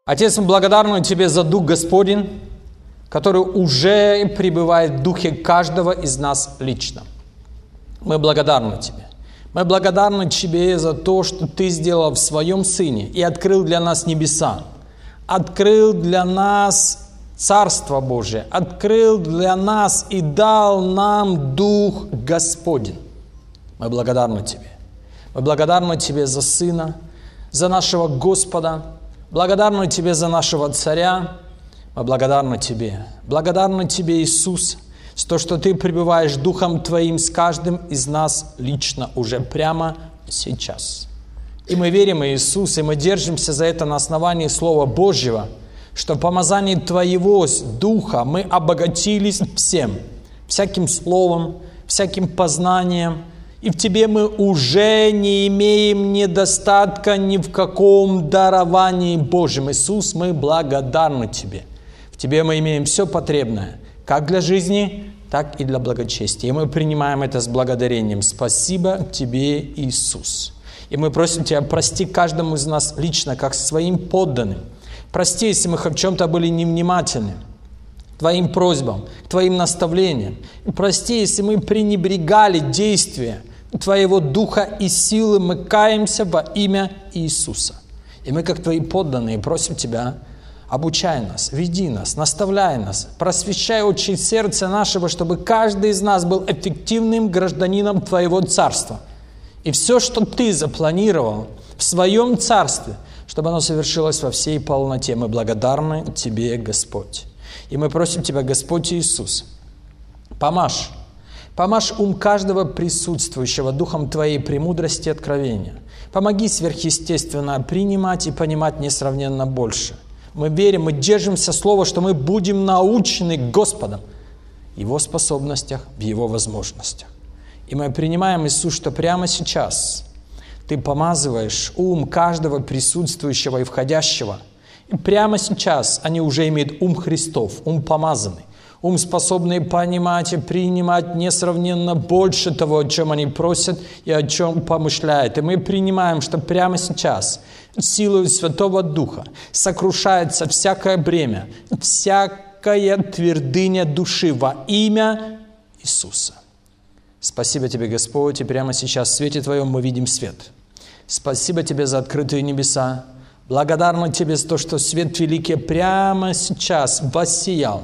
Отец, мы благодарны Тебе за Дух Господень, который уже пребывает в духе каждого из нас лично. Мы благодарны Тебе. Мы благодарны Тебе за то, что Ты сделал в Своем Сыне и открыл для нас небеса, открыл для нас Царство Божие, открыл для нас и дал нам Дух Господень. Мы благодарны Тебе. Мы благодарны Тебе за Сына, за нашего Господа, благодарны Тебе за нашего Царя. Мы благодарны Тебе. Благодарны Тебе, Иисус, за то, что Ты пребываешь Духом Твоим с каждым из нас лично уже прямо сейчас. И мы верим, Иисус, и мы держимся за это на основании Слова Божьего, что в помазании Твоего Духа мы обогатились всяким словом, всяким познанием, и в Тебе мы уже не имеем недостатка ни в каком даровании Божьем. Иисус, мы благодарны Тебе. В Тебе мы имеем все потребное, как для жизни, так и для благочестия. И мы принимаем это с благодарением. Спасибо Тебе, Иисус. И мы просим Тебя, прости каждому из нас лично, как своим подданным. Прости, если мы в чем-то были невнимательны к Твоим просьбам, к Твоим наставлениям. И прости, если мы пренебрегали действия Твоего Духа и силы, мы каемся во имя Иисуса. И мы, как Твои подданные, просим Тебя, обучай нас, веди нас, наставляй нас, просвещай очи сердца нашего, чтобы каждый из нас был эффективным гражданином Твоего Царства. И все, что Ты запланировал в Своем Царстве, чтобы оно совершилось во всей полноте. Мы благодарны Тебе, Господь. И мы просим Тебя, Господь Иисус, помажь ум каждого присутствующего Духом Твоей премудрости и откровения. Помоги сверхъестественно принимать и понимать несравненно больше. Мы верим, мы держимся слова, что мы будем научены Господом в Его способностях, в Его возможностях. И мы принимаем, Иисус, что прямо сейчас Ты помазываешь ум каждого присутствующего и входящего. И прямо сейчас они уже имеют ум Христов, ум помазанный. Ум, способный понимать и принимать несравненно больше того, о чем они просят и о чем помышляют. И мы принимаем, что прямо сейчас силой Святого Духа сокрушается всякое бремя, всякая твердыня души во имя Иисуса. Спасибо Тебе, Господь, и прямо сейчас в свете Твоем мы видим свет. Спасибо Тебе за открытые небеса. Благодарны Тебе за то, что свет великий прямо сейчас воссиял.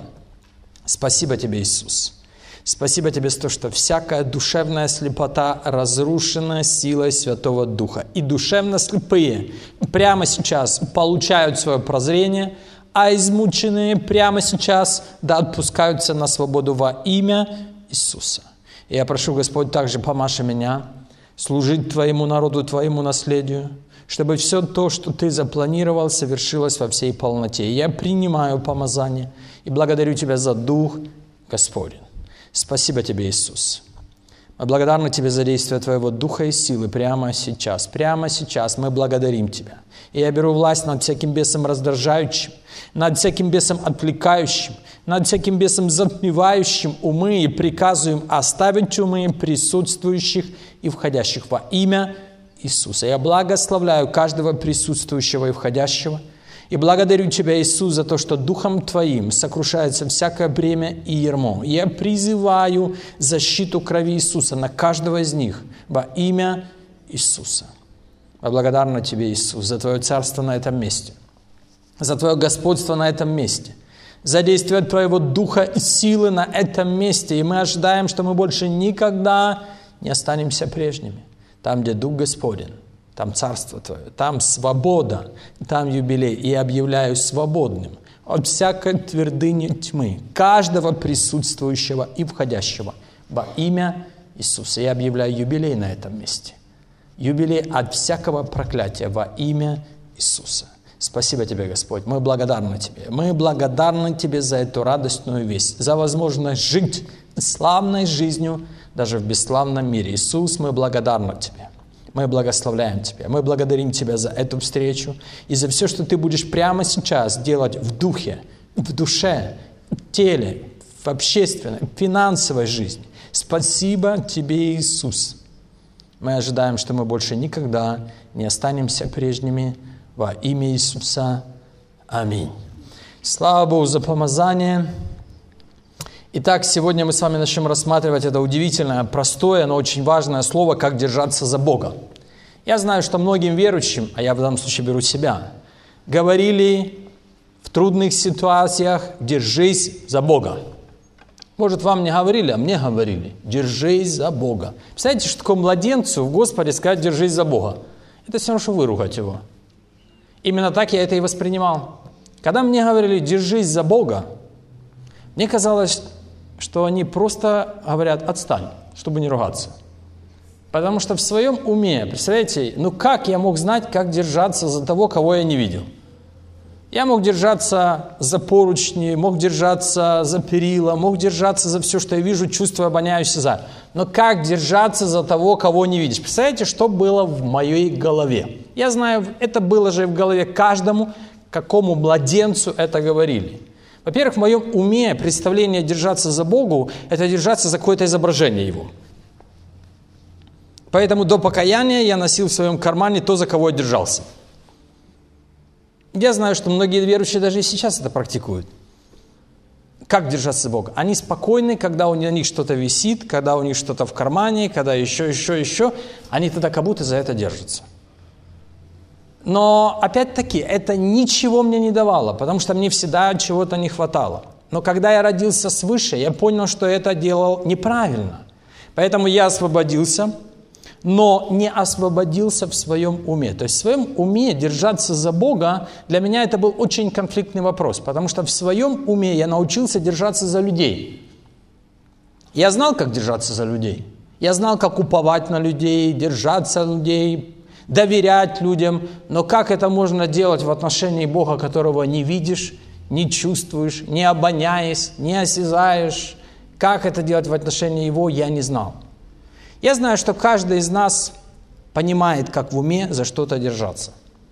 Спасибо Тебе, Иисус. Спасибо Тебе за то, что всякая душевная слепота разрушена силой Святого Духа. И душевно слепые прямо сейчас получают свое прозрение, а измученные прямо сейчас отпускаются на свободу во имя Иисуса. И я прошу, Господь, также помажь меня служить Твоему народу, Твоему наследию, чтобы все то, что Ты запланировал, совершилось во всей полноте. Я принимаю помазание и благодарю Тебя за Дух Господень. Спасибо Тебе, Иисус. Мы благодарны Тебе за действие Твоего Духа и силы прямо сейчас. Прямо сейчас мы благодарим Тебя. И я беру власть над всяким бесом раздражающим, над всяким бесом отвлекающим, над всяким бесом затмевающим умы и приказываем оставить умы присутствующих и входящих во имя Иисуса. Я благословляю каждого присутствующего и входящего. И благодарю Тебя, Иисус, за то, что Духом Твоим сокрушается всякое бремя и ярмо. Я призываю защиту крови Иисуса на каждого из них во имя Иисуса. Я благодарна Тебе, Иисус, за Твое царство на этом месте, за Твое господство на этом месте, за действие Твоего Духа и силы на этом месте. И мы ожидаем, что мы больше никогда не останемся прежними. Там, где Дух Господень, там Царство Твое, там свобода, там юбилей. И я объявляю свободным от всякой твердыни тьмы каждого присутствующего и входящего во имя Иисуса. Я объявляю юбилей на этом месте. Юбилей от всякого проклятия во имя Иисуса. Спасибо Тебе, Господь. Мы благодарны Тебе. Мы благодарны Тебе за эту радостную весть, за возможность жить славной жизнью даже в бесславном мире. Иисус, мы благодарны Тебе. Мы благословляем Тебя. Мы благодарим Тебя за эту встречу и за все, что Ты будешь прямо сейчас делать в духе, в душе, в теле, в общественной, в финансовой жизни. Спасибо Тебе, Иисус. Мы ожидаем, что мы больше никогда не останемся прежними во имя Иисуса. Аминь. Слава Богу за помазание. Итак, сегодня мы с вами начнем рассматривать это удивительное, простое, но очень важное слово, как держаться за Бога. Я знаю, что многим верующим, а я в данном случае беру себя, говорили в трудных ситуациях: держись за Бога. Может, вам не говорили, а мне говорили: держись за Бога. Представляете, что такое младенцу в Господе сказать: держись за Бога? Это все равно, что выругать его. Именно так я это и воспринимал. Когда мне говорили: держись за Бога, мне казалось, что они просто говорят: отстань, чтобы не ругаться. Потому что в своем уме, представляете, как я мог знать, как держаться за того, кого я не видел? Я мог держаться за поручни, мог держаться за перила, мог держаться за все, что я вижу, чувствую, обоняю, осязаю. Но как держаться за того, кого не видишь? Представляете, что было в моей голове? Я знаю, это было же в голове каждому, какому младенцу это говорили. Во-первых, в моем уме представление держаться за Богу – это держаться за какое-то изображение Его. Поэтому до покаяния я носил в своем кармане то, за кого я держался. Я знаю, что многие верующие даже и сейчас это практикуют. Как держаться за Бога? Они спокойны, когда у них что-то висит, когда у них что-то в кармане, когда еще. Они тогда как будто за это держатся. Но, опять-таки, это ничего мне не давало, потому что мне всегда чего-то не хватало. Но когда я родился свыше, я понял, что это делал неправильно. Поэтому я освободился, но не освободился в своем уме. То есть в своем уме держаться за Бога, для меня это был очень конфликтный вопрос, потому что в своем уме я научился держаться за людей. Я знал, как держаться за людей. Я знал, как уповать на людей, держаться на людей, доверять людям. Но как это можно делать в отношении Бога, которого не видишь, не чувствуешь, не обоняешь, не осязаешь? Как это делать в отношении Его, я не знал. Я знаю, что каждый из нас понимает, как в уме за что-то держаться.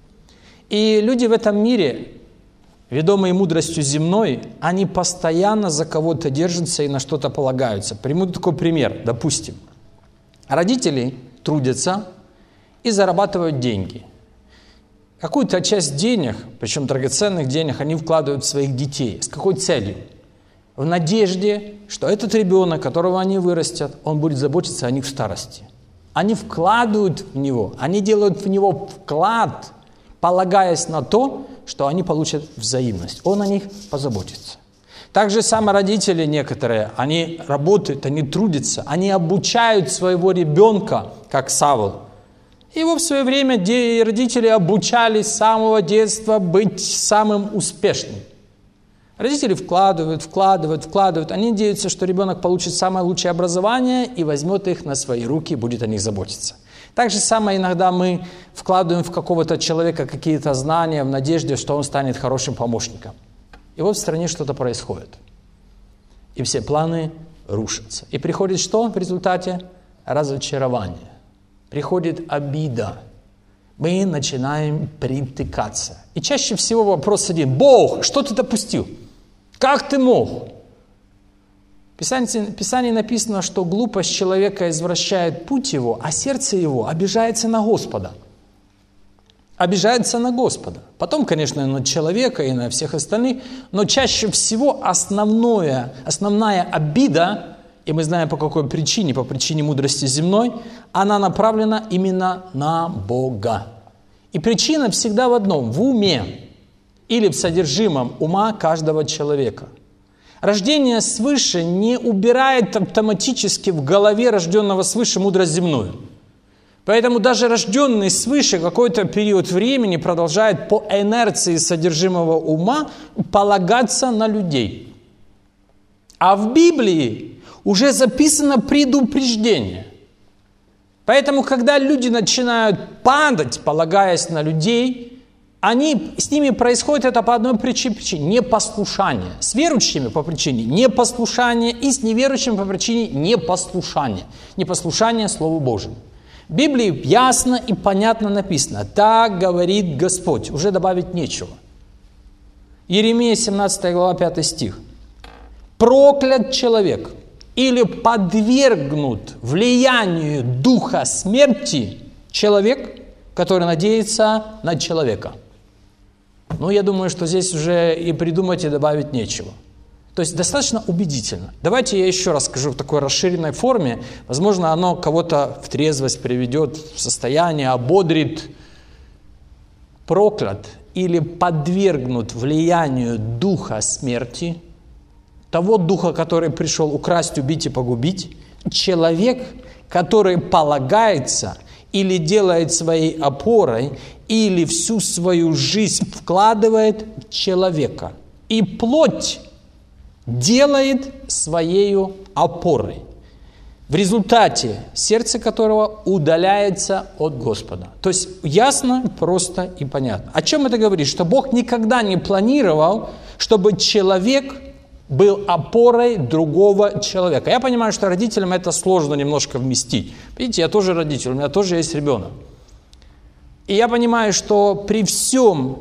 И люди в этом мире, ведомые мудростью земной, они постоянно за кого-то держатся и на что-то полагаются. Приму такой пример. Допустим, родители трудятся и зарабатывают деньги. Какую-то часть денег, причем драгоценных денег, они вкладывают в своих детей. С какой целью? В надежде, что этот ребенок, которого они вырастят, он будет заботиться о них в старости. Они вкладывают в него, они делают в него вклад, полагаясь на то, что они получат взаимность. Он о них позаботится. Так же самые родители некоторые, они работают, они трудятся, они обучают своего ребенка, как Савл. Его в свое время родители обучали с самого детства быть самым успешным. Родители вкладывают. Они надеются, что ребенок получит самое лучшее образование и возьмет их на свои руки, будет о них заботиться. Так же самое иногда мы вкладываем в какого-то человека какие-то знания в надежде, что он станет хорошим помощником. И вот в стране что-то происходит. И все планы рушатся. И приходит что в результате? Разочарование. Приходит обида. Мы начинаем притыкаться. И чаще всего вопрос один: Бог, что ты допустил? Как ты мог? В Писании написано, что глупость человека извращает путь его, а сердце его обижается на Господа. Обижается на Господа. Потом, конечно, на человека и на всех остальных, но чаще всего основная обида, и мы знаем по какой причине, по причине мудрости земной, она направлена именно на Бога. И причина всегда в одном: в уме или в содержимом ума каждого человека. Рождение свыше не убирает автоматически в голове рожденного свыше мудрость земную. Поэтому даже рожденный свыше какой-то период времени продолжает по инерции содержимого ума полагаться на людей. А в Библии уже записано предупреждение. Поэтому, когда люди начинают падать, полагаясь на людей, с ними происходит это по одной причине – непослушание. С верующими по причине непослушания и с неверующими по причине непослушания. Непослушание Слову Божьему. В Библии ясно и понятно написано: «Так говорит Господь». Уже добавить нечего. Иеремия 17 глава 5 стих. «Проклят человек или подвергнут влиянию духа смерти человек, который надеется на человека». Ну, я думаю, что здесь уже и придумать, и добавить нечего. То есть достаточно убедительно. Давайте я еще раз скажу в такой расширенной форме. Возможно, оно кого-то в трезвость приведет, в состояние, ободрит. Проклят или подвергнут влиянию духа смерти, того духа, который пришел украсть, убить и погубить, человек, который полагается или делает своей опорой, или всю свою жизнь вкладывает в человека. И плоть делает своей опорой, в результате сердце которого удаляется от Господа. То есть ясно, просто и понятно. О чем это говорит? Что Бог никогда не планировал, чтобы человек был опорой другого человека. Я понимаю, что родителям это сложно немножко вместить. Видите, я тоже родитель, у меня тоже есть ребенок. И я понимаю, что при всем,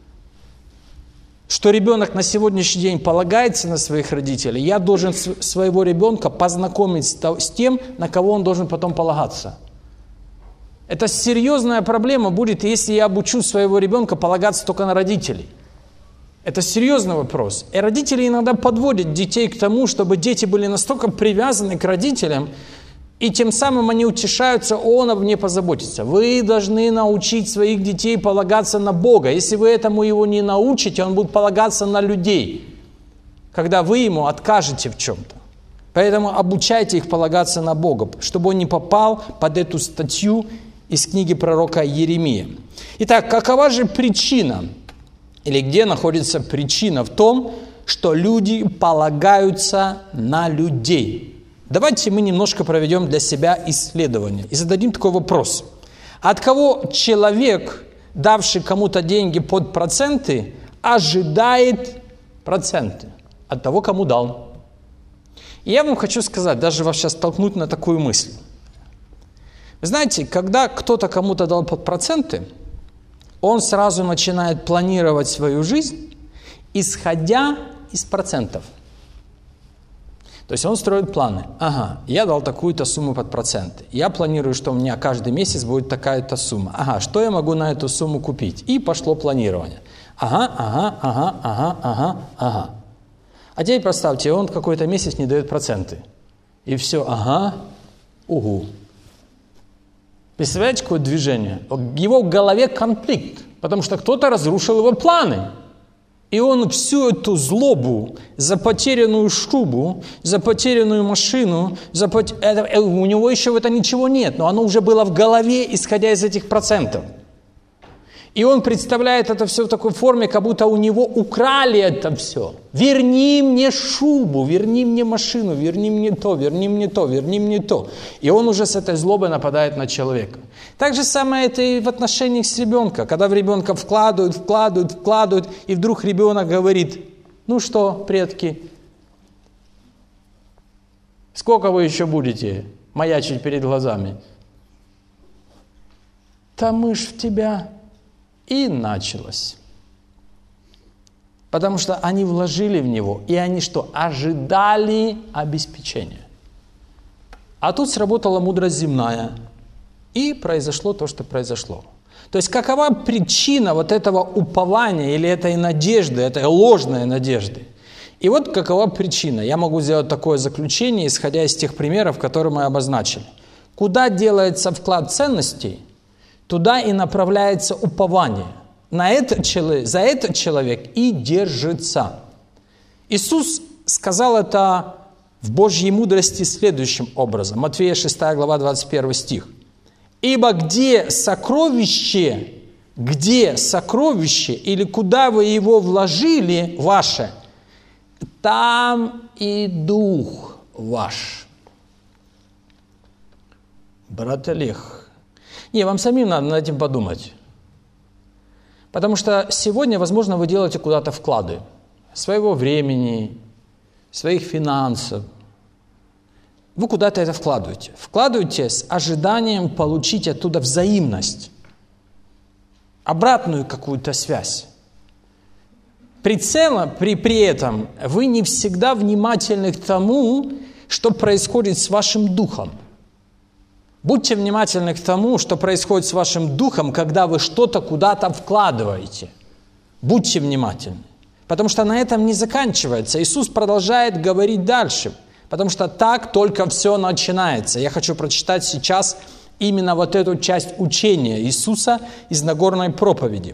что ребенок на сегодняшний день полагается на своих родителей, я должен своего ребенка познакомить с тем, на кого он должен потом полагаться. Это серьезная проблема будет, если я обучу своего ребенка полагаться только на родителей. Это серьезный вопрос. И родители иногда подводят детей к тому, чтобы дети были настолько привязаны к родителям, и тем самым они утешаются, он об мне позаботится. Вы должны научить своих детей полагаться на Бога. Если вы этому его не научите, он будет полагаться на людей, когда вы ему откажете в чем-то. Поэтому обучайте их полагаться на Бога, чтобы он не попал под эту статью из книги пророка Иеремия. Итак, какова же причина, или где находится причина в том, что люди полагаются на людей? Давайте мы немножко проведем для себя исследование и зададим такой вопрос. От кого человек, давший кому-то деньги под проценты, ожидает проценты? От того, кому дал. И я вам хочу сказать, даже вас сейчас толкнуть на такую мысль. Вы знаете, когда кто-то кому-то дал под проценты, он сразу начинает планировать свою жизнь, исходя из процентов. То есть он строит планы. Ага, я дал такую-то сумму под проценты. Я планирую, что у меня каждый месяц будет такая-то сумма. Ага, что я могу на эту сумму купить? И пошло планирование. Ага. А теперь представьте, он какой-то месяц не дает проценты. И все, угу. Представляете, какое движение? В его голове конфликт, потому что кто-то разрушил его планы. И он всю эту злобу за потерянную шубу, за потерянную машину, у него еще в этом ничего нет, но оно уже было в голове, исходя из этих процентов. И он представляет это все в такой форме, как будто у него украли это все. Верни мне шубу, верни мне машину, верни мне то, верни мне то, верни мне то. И он уже с этой злобой нападает на человека. Так же самое это и в отношениях с ребенком. Когда в ребенка вкладывают, и вдруг ребенок говорит: ну что, предки, сколько вы еще будете маячить перед глазами? Да мы ж в тебя... И началось. Потому что они вложили в него, и они что? Ожидали обеспечения. А тут сработала мудрость земная, и произошло то, что произошло. То есть какова причина вот этого упования или этой надежды, этой ложной надежды? И вот какова причина. Я могу сделать такое заключение, исходя из тех примеров, которые мы обозначили. Куда делается вклад ценностей, туда и направляется упование. За этот человек и держится. Иисус сказал это в Божьей мудрости следующим образом. Матфея 6 глава 21 стих. «Ибо где сокровище, или куда вы его вложили, ваше, там и дух ваш». Брат Олег, не, вам самим надо над этим подумать. Потому что сегодня, возможно, вы делаете куда-то вклады своего времени, своих финансов. Вы куда-то это вкладываете. Вкладываете с ожиданием получить оттуда взаимность, обратную какую-то связь. При этом вы не всегда внимательны к тому, что происходит с вашим духом. Будьте внимательны к тому, что происходит с вашим духом, когда вы что-то куда-то вкладываете. Будьте внимательны. Потому что на этом не заканчивается. Иисус продолжает говорить дальше. Потому что так только все начинается. Я хочу прочитать сейчас именно вот эту часть учения Иисуса из Нагорной проповеди.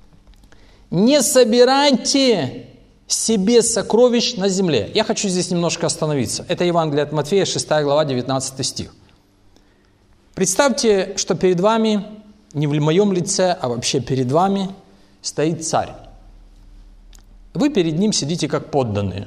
«Не собирайте себе сокровищ на земле». Я хочу здесь немножко остановиться. Это Евангелие от Матфея, 6 глава, 19 стих. Представьте, что перед вами, не в моем лице, а вообще перед вами, стоит царь. Вы перед ним сидите как подданные.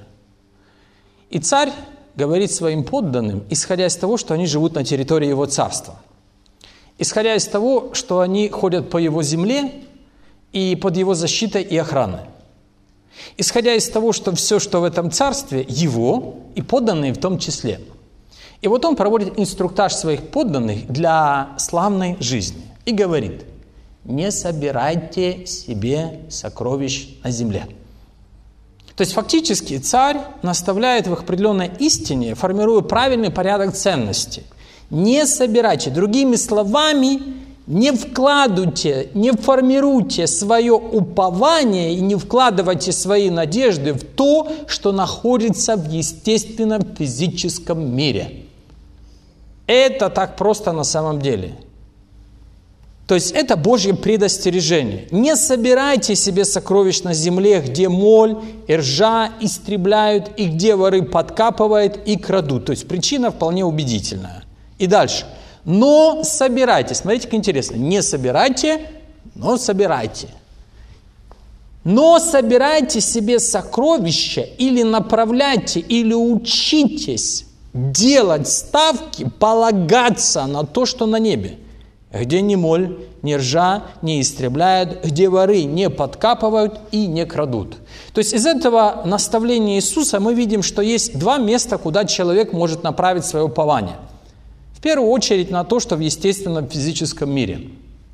И царь говорит своим подданным, исходя из того, что они живут на территории его царства. Исходя из того, что они ходят по его земле и под его защитой и охраной. Исходя из того, что все, что в этом царстве, его и подданные в том числе. И вот он проводит инструктаж своих подданных для славной жизни. И говорит: не собирайте себе сокровищ на земле. То есть фактически царь наставляет в определенной истине, формируя правильный порядок ценностей. Не собирайте. Другими словами, не вкладывайте, не формируйте свое упование и не вкладывайте свои надежды в то, что находится в естественном физическом мире. Это так просто на самом деле. То есть это Божье предостережение. Не собирайте себе сокровищ на земле, где моль и ржа истребляют, и где воры подкапывают и крадут. То есть причина вполне убедительная. И дальше. Но собирайте. Смотрите, как интересно. Не собирайте, но собирайте. Но собирайте себе сокровища или направляйте, или учитесь делать ставки, полагаться на то, что на небе. Где ни моль, ни ржа не истребляют, где воры не подкапывают и не крадут. То есть из этого наставления Иисуса мы видим, что есть два места, куда человек может направить свое упование. В первую очередь на то, что в естественном физическом мире.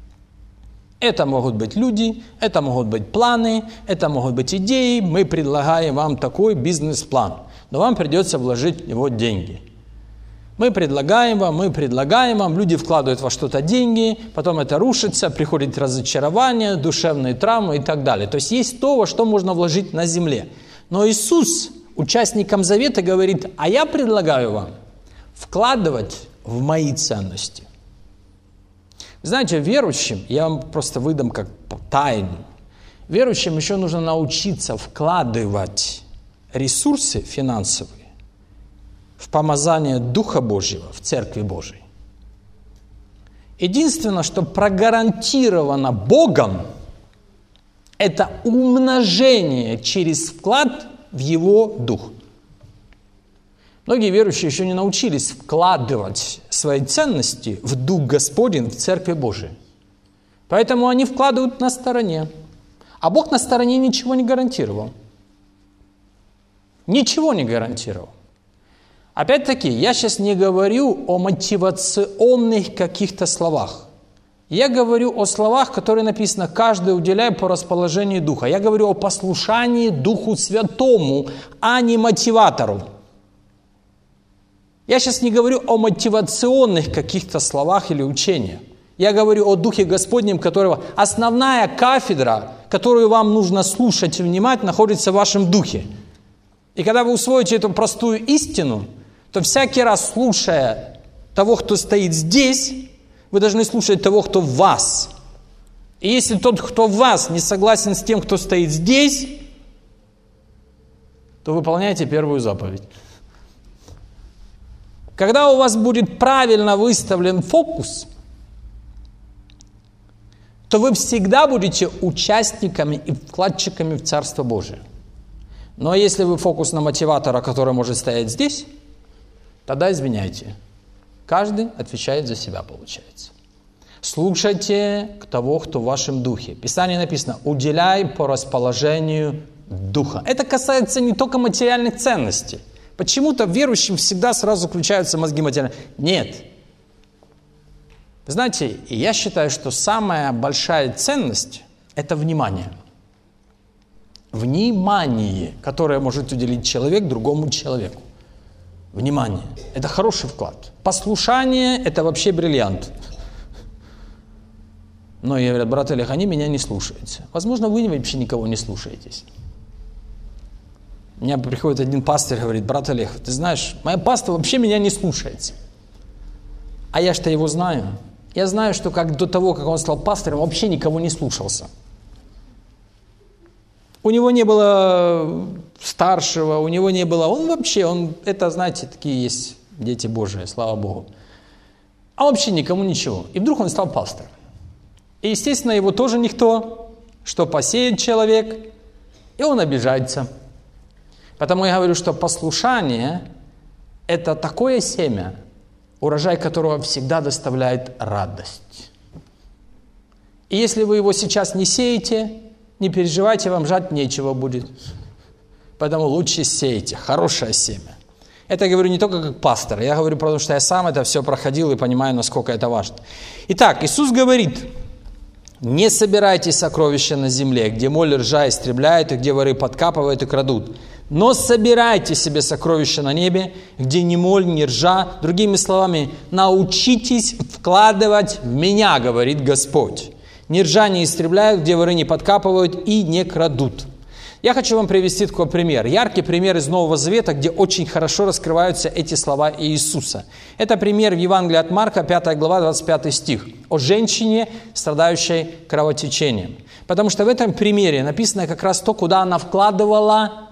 Это могут быть люди, это могут быть планы, это могут быть идеи. Мы предлагаем вам такой бизнес-план, но вам придется вложить в него деньги. Мы предлагаем вам, люди вкладывают во что-то деньги, потом это рушится, приходит разочарование, душевные травмы и так далее. То есть есть то, во что можно вложить на земле. Но Иисус участникам завета говорит: а я предлагаю вам вкладывать в мои ценности. Знаете, верующим, я вам просто выдам как тайну, верующим еще нужно научиться вкладывать ресурсы финансовые в помазание Духа Божьего в Церкви Божией. Единственное, что прогарантировано Богом, это умножение через вклад в Его Дух. Многие верующие еще не научились вкладывать свои ценности в Дух Господень в Церкви Божией. Поэтому они вкладывают на стороне. А Бог на стороне ничего не гарантировал. Ничего не гарантировал. Опять-таки, я сейчас не говорю о мотивационных каких-то словах. Я говорю о словах, которые написано: каждый уделяй по расположению Духа. Я говорю о послушании Духу Святому, а не мотиватору. Я сейчас не говорю о мотивационных каких-то словах или учениях. Я говорю о Духе Господнем, которого основная кафедра, которую вам нужно слушать и внимать, находится в вашем духе. И когда вы усвоите эту простую истину, то всякий раз, слушая того, кто стоит здесь, вы должны слушать того, кто в вас. И если тот, кто в вас, не согласен с тем, кто стоит здесь, то выполняйте первую заповедь. Когда у вас будет правильно выставлен фокус, то вы всегда будете участниками и вкладчиками в Царство Божие. Но если вы фокус на мотиватора, который может стоять здесь, тогда извиняйте. Каждый отвечает за себя, получается. Слушайте того, кто в вашем духе. В Писании написано: уделяй по расположению духа. Это касается не только материальных ценностей. Почему-то верующим всегда сразу включаются мозги материальные. Нет. Знаете, я считаю, что самая большая ценность – это внимание. Внимание, которое может уделить человек другому человеку. Внимание. Это хороший вклад. Послушание – это вообще бриллиант. Многие говорят: брат Олег, они меня не слушаются. Возможно, вы вообще никого не слушаетесь. У меня приходит один пастор и говорит: брат Олег, ты знаешь, моя паства вообще меня не слушается. А я что его знаю. Я знаю, что как до того, как он стал пастором, вообще никого не слушался. У него не было старшего, у него не было... Это, знаете, такие есть дети Божии, слава Богу. А вообще никому ничего. И вдруг он стал пастором. И, естественно, его тоже никто, что посеет человек, и он обижается. Потому я говорю, что послушание – это такое семя, урожай которого всегда доставляет радость. И если вы его сейчас не сеете, не переживайте, вам жать нечего будет. Поэтому лучше сейте хорошее семя. Это я говорю не только как пастор, я говорю, потому что я сам это все проходил и понимаю, насколько это важно. Итак, Иисус говорит: не собирайте сокровища на земле, где моль и ржа истребляют, и где воры подкапывают и крадут. Но собирайте себе сокровища на небе, где ни моль, ни ржа. Другими словами, научитесь вкладывать в меня, говорит Господь. Ни ржа не истребляют, где воры не подкапывают и не крадут. Я хочу вам привести такой пример. Яркий пример из Нового Завета, где очень хорошо раскрываются эти слова Иисуса. Это пример в Евангелии от Марка, 5 глава, 25 стих. О женщине, страдающей кровотечением. Потому что в этом примере написано как раз то, куда она вкладывала,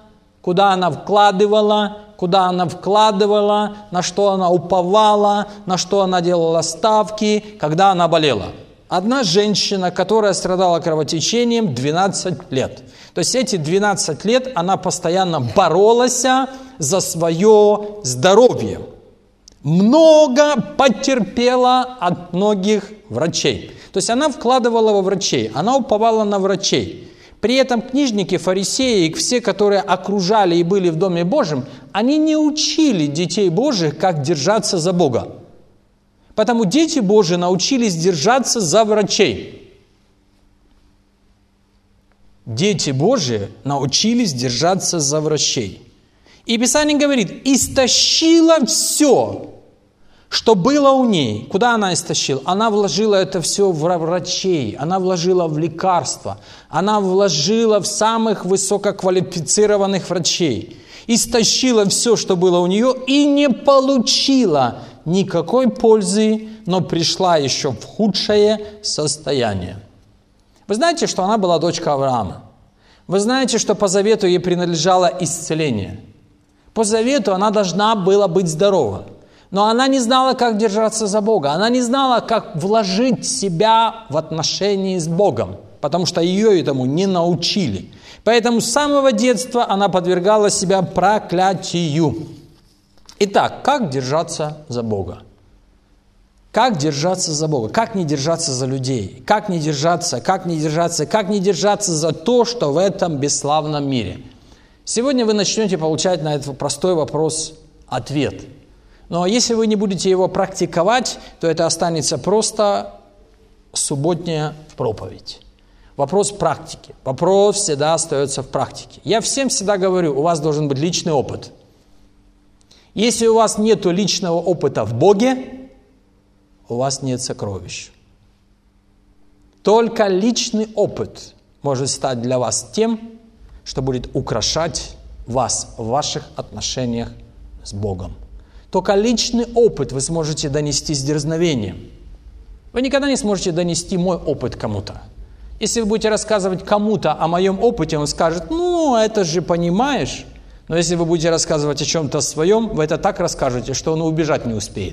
на что она уповала, на что она делала ставки, когда она болела. Одна женщина, которая страдала кровотечением 12 лет. То есть эти 12 лет она постоянно боролась за свое здоровье. Много потерпела от многих врачей. То есть она вкладывала во врачей, она уповала на врачей. При этом книжники, фарисеи и все, которые окружали и были в Доме Божьем, они не учили детей Божьих, как держаться за Бога. Потому дети Божьи научились держаться за врачей. Дети Божьи научились держаться за врачей. И Писание говорит: истощила все, что было у ней. Куда она истощила? Она вложила это все в врачей, она вложила в лекарства, она вложила в самых высококвалифицированных врачей. Истощила все, что было у нее, и не получила никакой пользы, но пришла еще в худшее состояние. Вы знаете, что она была дочка Авраама. Вы знаете, что по завету ей принадлежало исцеление. По завету она должна была быть здорова. Но она не знала, как держаться за Бога. Она не знала, как вложить себя в отношении с Богом, потому что ее этому не научили. Поэтому с самого детства она подвергала себя проклятию. Итак, как держаться за Бога? Как держаться за Бога? Как не держаться за людей? Как не держаться за то, что в этом бесславном мире? Сегодня вы начнете получать на этот простой вопрос ответ. Но если вы не будете его практиковать, то это останется просто субботняя проповедь. Вопрос практики. Вопрос всегда остается в практике. Я всем всегда говорю, у вас должен быть личный опыт. Если у вас нет личного опыта в Боге, у вас нет сокровищ. Только личный опыт может стать для вас тем, что будет украшать вас в ваших отношениях с Богом. Только личный опыт вы сможете донести с дерзновением. Вы никогда не сможете донести мой опыт кому-то. Если вы будете рассказывать кому-то о моем опыте, он скажет: ну, это же понимаешь. Но если вы будете рассказывать о чем-то своем, вы это так расскажете, что он убежать не успеет.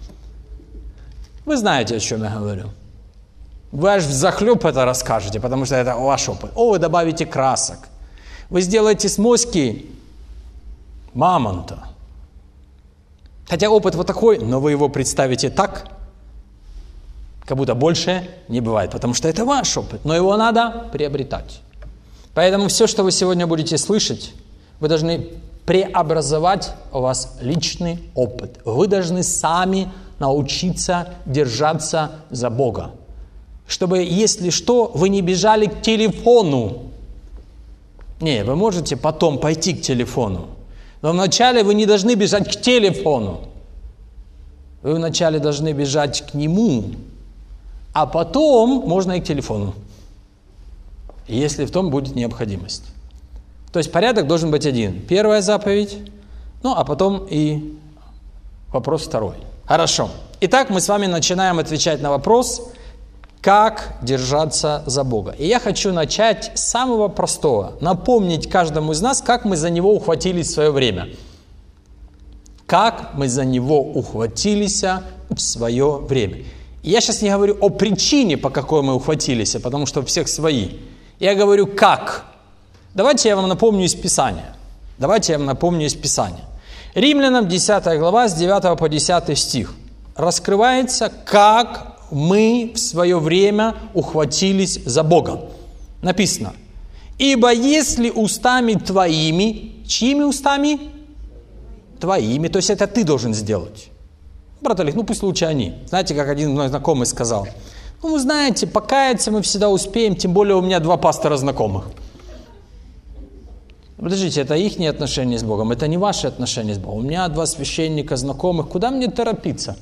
Вы знаете, о чем я говорю. Вы аж взахлеб это расскажете, потому что это ваш опыт. Вы добавите красок. Вы сделаете с моськи мамонта. Хотя опыт вот такой, но вы его представите так, как будто больше не бывает, потому что это ваш опыт, но его надо приобретать. Поэтому все, что вы сегодня будете слышать, вы должны преобразовать у вас личный опыт. Вы должны сами научиться держаться за Бога. Чтобы, если что, вы не бежали к телефону. Не, вы можете потом пойти к телефону. Но вначале вы не должны бежать к телефону. Вы вначале должны бежать к Нему. а потом можно и к телефону, если в том будет необходимость. То есть порядок должен быть один. Первая заповедь, а потом и вопрос второй. Хорошо. Итак, мы с вами начинаем отвечать на вопрос, как держаться за Бога. И я хочу начать с самого простого. Напомнить каждому из нас, как мы за Него ухватились в свое время. Как мы за Него ухватились в свое время. И я сейчас не говорю о причине, по какой мы ухватились, потому что у всех свои. Я говорю, как. Давайте я вам напомню из Писания. Римлянам 10 глава с 9 по 10 стих. Раскрывается, как мы в свое время ухватились за Бога. Написано: «Ибо если устами твоими...» Чьими устами? Твоими. То есть это ты должен сделать. Брат Олег, пусть лучше они. Знаете, как один мой знакомый сказал: вы знаете, покаяться мы всегда успеем, тем более у меня 2 пастора знакомых. Подождите, это их отношения с Богом, это не ваши отношения с Богом. У меня 2 священника знакомых, куда мне торопиться?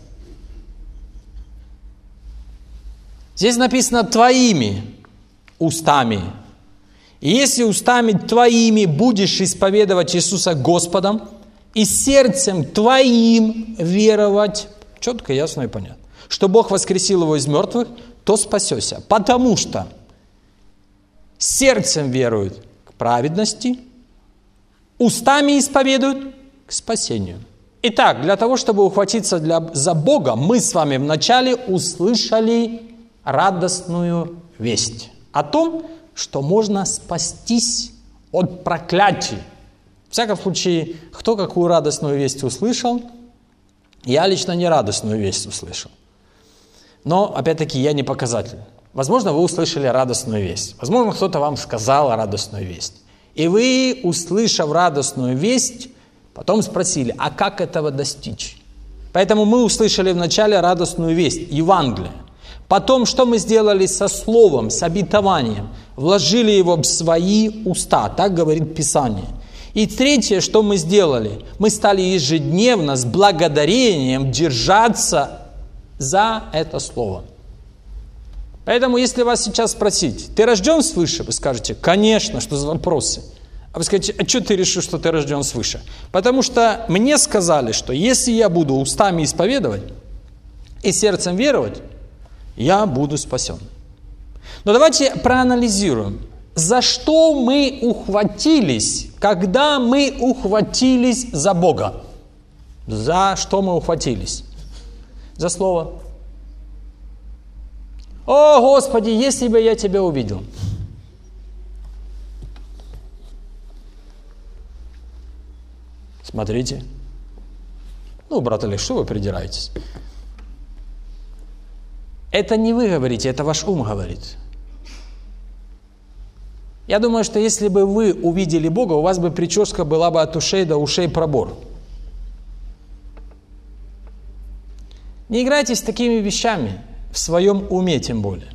Здесь написано «твоими устами». И если устами твоими будешь исповедовать Иисуса Господом и сердцем твоим веровать, четко, ясно и понятно, что Бог воскресил его из мертвых, то спасешься. Потому что сердцем веруют к праведности, устами исповедуют к спасению. Итак, для того, чтобы ухватиться за Бога, мы с вами вначале услышали радостную весть о том, что можно спастись от проклятий. В всяком случае, кто какую радостную весть услышал, я лично не радостную весть услышал. Но, опять-таки, я не показатель. Возможно, вы услышали радостную весть. Возможно, кто-то вам сказал радостную весть. И вы, услышав радостную весть, потом спросили, а как этого достичь? Поэтому мы услышали вначале радостную весть, Евангелие. Потом, что мы сделали со словом, с обетованием? Вложили его в свои уста, так говорит Писание. И третье, что мы сделали? Мы стали ежедневно с благодарением держаться за это слово. Поэтому, если вас сейчас спросить, ты рожден свыше? Вы скажете, конечно, что за вопросы? А вы скажете, а что ты решил, что ты рожден свыше? Потому что мне сказали, что если я буду устами исповедовать и сердцем веровать, я буду спасен. Но давайте проанализируем, за что мы ухватились, когда мы ухватились за Бога. За что мы ухватились? За слово. О, Господи, если бы я Тебя увидел. Смотрите. Брат Олег, что вы придираетесь? Это не вы говорите, это ваш ум говорит. Я думаю, что если бы вы увидели Бога, у вас бы прическа была бы от ушей до ушей пробор. Не играйте с такими вещами, в своем уме тем более.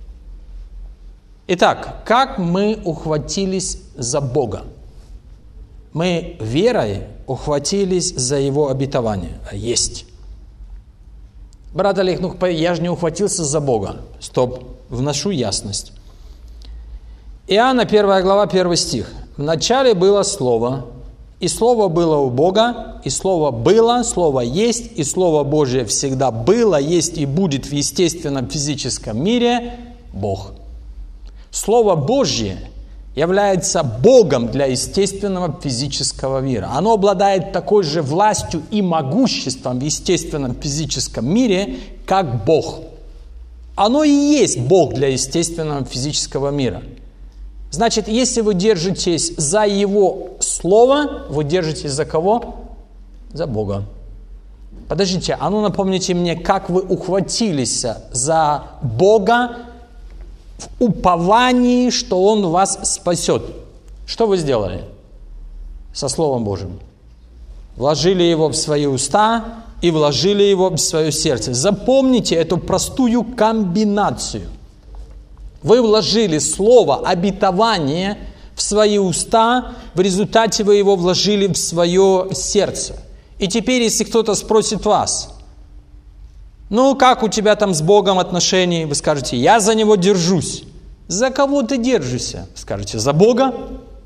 Итак, как мы ухватились за Бога? Мы верой ухватились за Его обетование. Есть. Брат Олег, я же не ухватился за Бога. Стоп, вношу ясность. Иоанна 1 глава, 1 стих. «Вначале было Слово, и Слово было у Бога, и Слово было, Слово есть, и Слово Божие всегда было, есть и будет в естественном физическом мире Бог». Слово Божье является Богом для естественного физического мира. Оно обладает такой же властью и могуществом в естественном физическом мире, как Бог. Оно и есть Бог для естественного физического мира. Значит, если вы держитесь за Его Слово, вы держитесь за кого? За Бога. Подождите, напомните мне, как вы ухватились за Бога в уповании, что Он вас спасет. Что вы сделали со Словом Божьим? Вложили его в свои уста и вложили его в свое сердце. Запомните эту простую комбинацию. Вы вложили слово обетование в свои уста, в результате вы его вложили в свое сердце. И теперь, если кто-то спросит вас, Ну, как у тебя там с Богом отношения? Вы скажете, я за Него держусь. За кого ты держишься? Скажете, за Бога?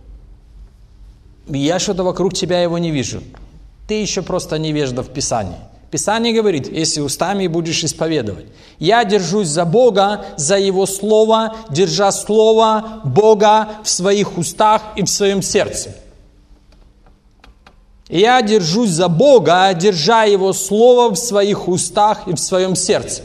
Я что-то вокруг тебя Его не вижу. Ты еще просто невежда в Писании. Писание говорит, если устами будешь исповедовать. Я держусь за Бога, за Его Слово, держа Слово Бога в своих устах и в своем сердце. Я держусь за Бога, держа Его Слово в своих устах и в своем сердце.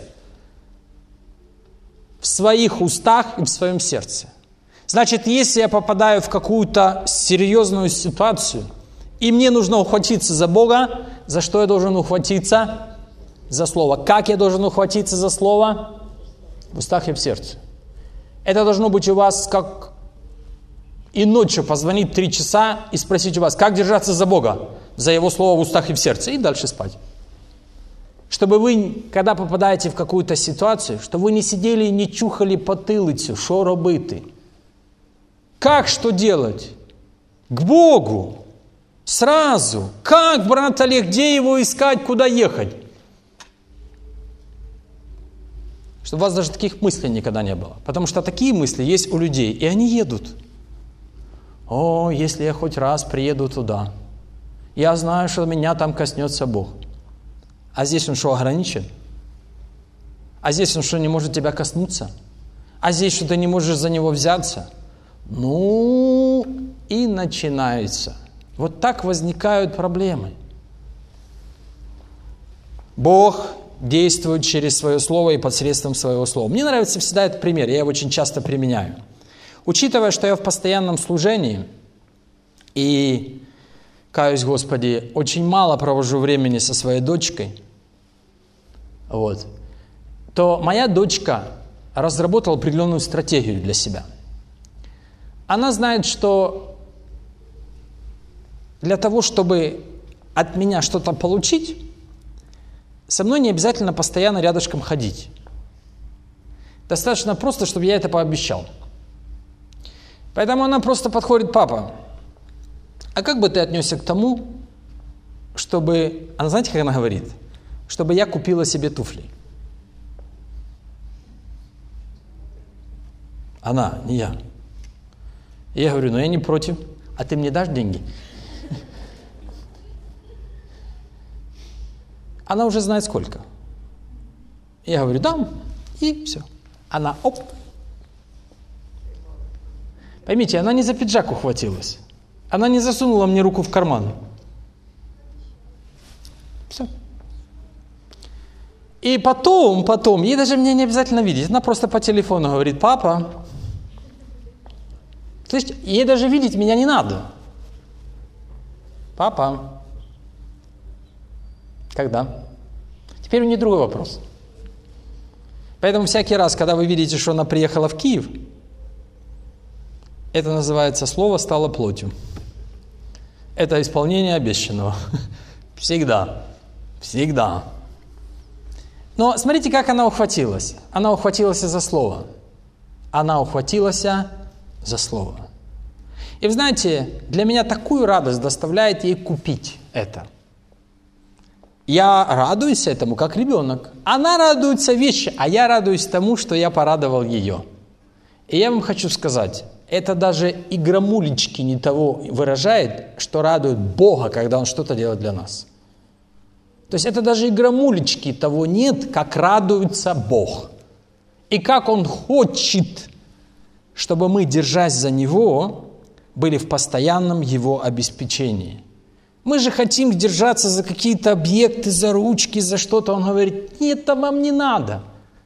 В своих устах и в своем сердце. Значит, если я попадаю в какую-то серьезную ситуацию, и мне нужно ухватиться за Бога, за что я должен ухватиться? За Слово. Как я должен ухватиться за Слово? В устах и в сердце. Это должно быть у вас как и ночью позвонить 3 часа и спросить у вас, как держаться за Бога? За Его Слово в устах и в сердце. И дальше спать. Чтобы вы, когда попадаете в какую-то ситуацию, чтобы вы не сидели и не чухали потилицю, що робити. Как что делать? К Богу. Сразу. Как, брат Олег, где Его искать, куда ехать? Чтобы у вас даже таких мыслей никогда не было. Потому что такие мысли есть у людей, и они едут. О, если я хоть раз приеду туда, я знаю, что меня там коснется Бог. А здесь Он что, ограничен? А здесь Он что, не может тебя коснуться? А здесь что, ты не можешь за Него взяться? Ну, и начинается. Вот так возникают проблемы. Бог действует через свое слово и посредством своего слова. Мне нравится всегда этот пример, я его очень часто применяю. Учитывая, что я в постоянном служении и, каюсь, Господи, очень мало провожу времени со своей дочкой, то моя дочка разработала определенную стратегию для себя. Она знает, что для того, чтобы от меня что-то получить, со мной не обязательно постоянно рядышком ходить. Достаточно просто, чтобы я это пообещал. Поэтому она просто подходит: папа, а как бы ты отнесся к тому, чтобы... Она, знаете, как она говорит? Чтобы я купила себе туфли. Она, не я. И я говорю, ну я не против. А ты мне дашь деньги? Она уже знает сколько. Я говорю, дам, и все. Она, оп. Поймите, она не за пиджак ухватилась. Она не засунула мне руку в карман. Все. И потом, ей даже меня не обязательно видеть. Она просто по телефону говорит, папа. То есть ей даже видеть меня не надо. Папа. Когда? Теперь у нее другой вопрос. Поэтому всякий раз, когда вы видите, что она приехала в Киев, это называется «слово стало плотью». Это исполнение обещанного. Всегда. Всегда. Но смотрите, как она ухватилась. Она ухватилась за слово. Она ухватилась за слово. И вы знаете, для меня такую радость доставляет ей купить это. Я радуюсь этому, как ребенок. Она радуется вещи, а я радуюсь тому, что я порадовал ее. И я вам хочу сказать, это даже и грамулечки не того выражает, что радует Бога, когда Он что-то делает для нас. То есть это даже и грамулечки того нет, как радуется Бог. И как Он хочет, чтобы мы, держась за Него, были в постоянном Его обеспечении. Мы же хотим держаться за какие-то объекты, за ручки, за что-то. Он говорит, нет, это вам не надо.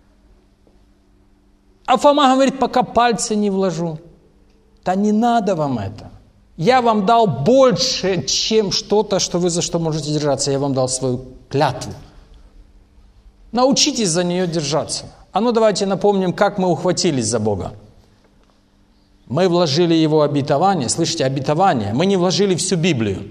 А Фома говорит, пока пальцы не вложу. Да не надо вам это. Я вам дал больше, чем что-то, что вы за что можете держаться. Я вам дал свою клятву. Научитесь за нее держаться. А ну давайте напомним, как мы ухватились за Бога. Мы вложили Его обетование. Слышите, обетование. Мы не вложили всю Библию.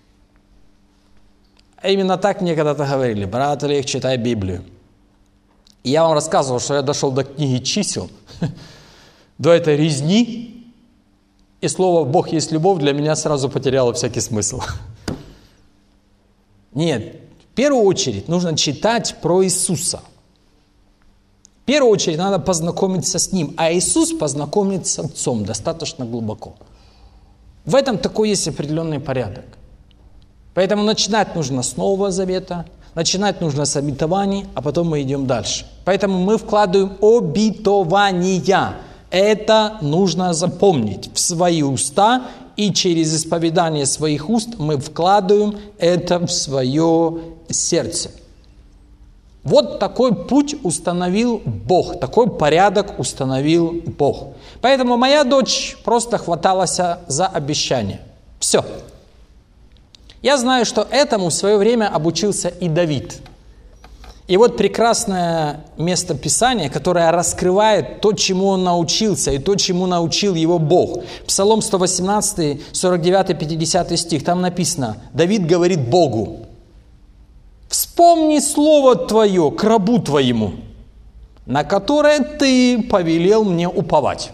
А именно так мне когда-то говорили, брат Олег, читай Библию. И я вам рассказывал, что я дошел до книги чисел, до этой резни, и слово «Бог есть любовь» для меня сразу потеряло всякий смысл. Нет, В первую очередь нужно читать про Иисуса. В первую очередь надо познакомиться с Ним, а Иисус познакомит с Отцом достаточно глубоко. В этом такой есть определенный порядок. Поэтому начинать нужно с Нового Завета, начинать нужно с обетований, а потом мы идем дальше. Поэтому мы вкладываем обетования. Это нужно запомнить в свои уста, и через исповедание своих уст мы вкладываем это в свое сердце. Вот такой путь установил Бог, такой порядок установил Бог. Поэтому моя дочь просто хваталась за обещание. Все. Я знаю, что этому в свое время обучился и Давид. И вот прекрасное место Писания, которое раскрывает то, чему он научился, и то, чему научил его Бог. Псалом 118, 49, 50 стих, там написано, Давид говорит Богу: «Вспомни слово Твое к рабу Твоему, на которое Ты повелел мне уповать.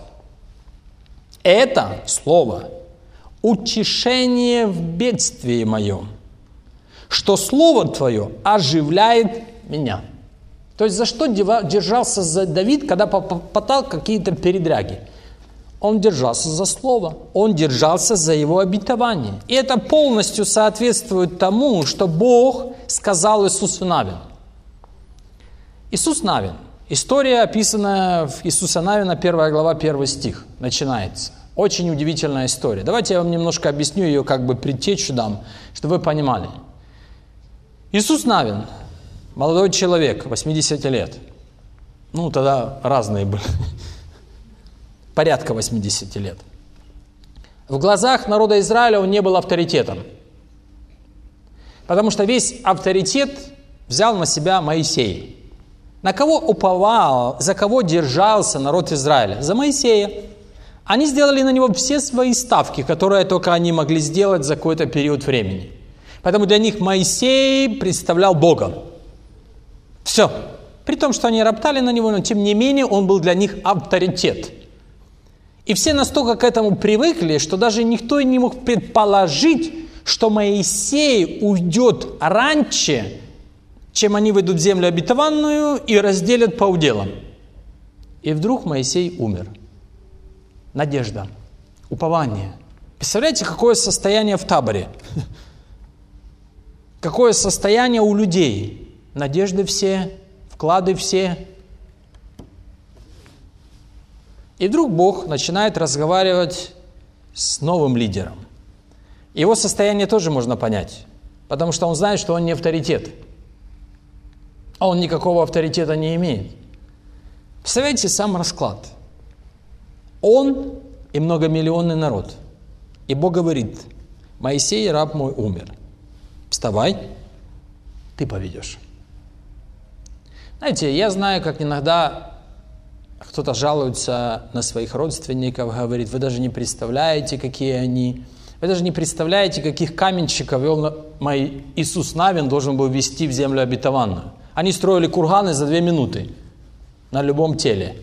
Это слово – утешение в бедствии моем, что слово Твое оживляет меня». То есть за что держался Давид, когда попадал в какие-то передряги? Он держался за слово, он держался за его обетование. И это полностью соответствует тому, что Бог сказал Иисусу Навину. Иисус Навин. История, описанная в Иисуса Навина, 1 глава, 1 стих, начинается. Очень удивительная история. Давайте я вам немножко объясню ее, как бы предтечу дам, чтобы вы понимали. Иисус Навин, молодой человек, 80 лет. Ну, тогда разные были. Порядка 80 лет. В глазах народа Израиля он не был авторитетом. Потому что весь авторитет взял на себя Моисей. На кого уповал, за кого держался народ Израиля? За Моисея. Они сделали на него все свои ставки, которые только они могли сделать за какой-то период времени. Поэтому для них Моисей представлял Бога. Все. При том, что они роптали на него, но тем не менее он был для них авторитет. И все настолько к этому привыкли, что даже никто не мог предположить, что Моисей уйдет раньше, чем они выйдут в землю обетованную и разделят по уделам. И вдруг Моисей умер. Надежда, упование. Представляете, какое состояние в таборе? Какое состояние у людей? Надежды все, вклады все. И вдруг Бог начинает разговаривать с новым лидером. Его состояние тоже можно понять, потому что он знает, что он не авторитет. А он никакого авторитета не имеет. Представляете сам расклад. Он и многомиллионный народ. И Бог говорит: Моисей, раб мой, умер. Вставай, ты поведешь. Знаете, я знаю, как иногда кто-то жалуется на своих родственников, говорит: вы даже не представляете, какие они. Вы даже не представляете, каких каменщиков Иисус Навин должен был вести в землю обетованную. Они строили курганы за 2 минуты на любом теле.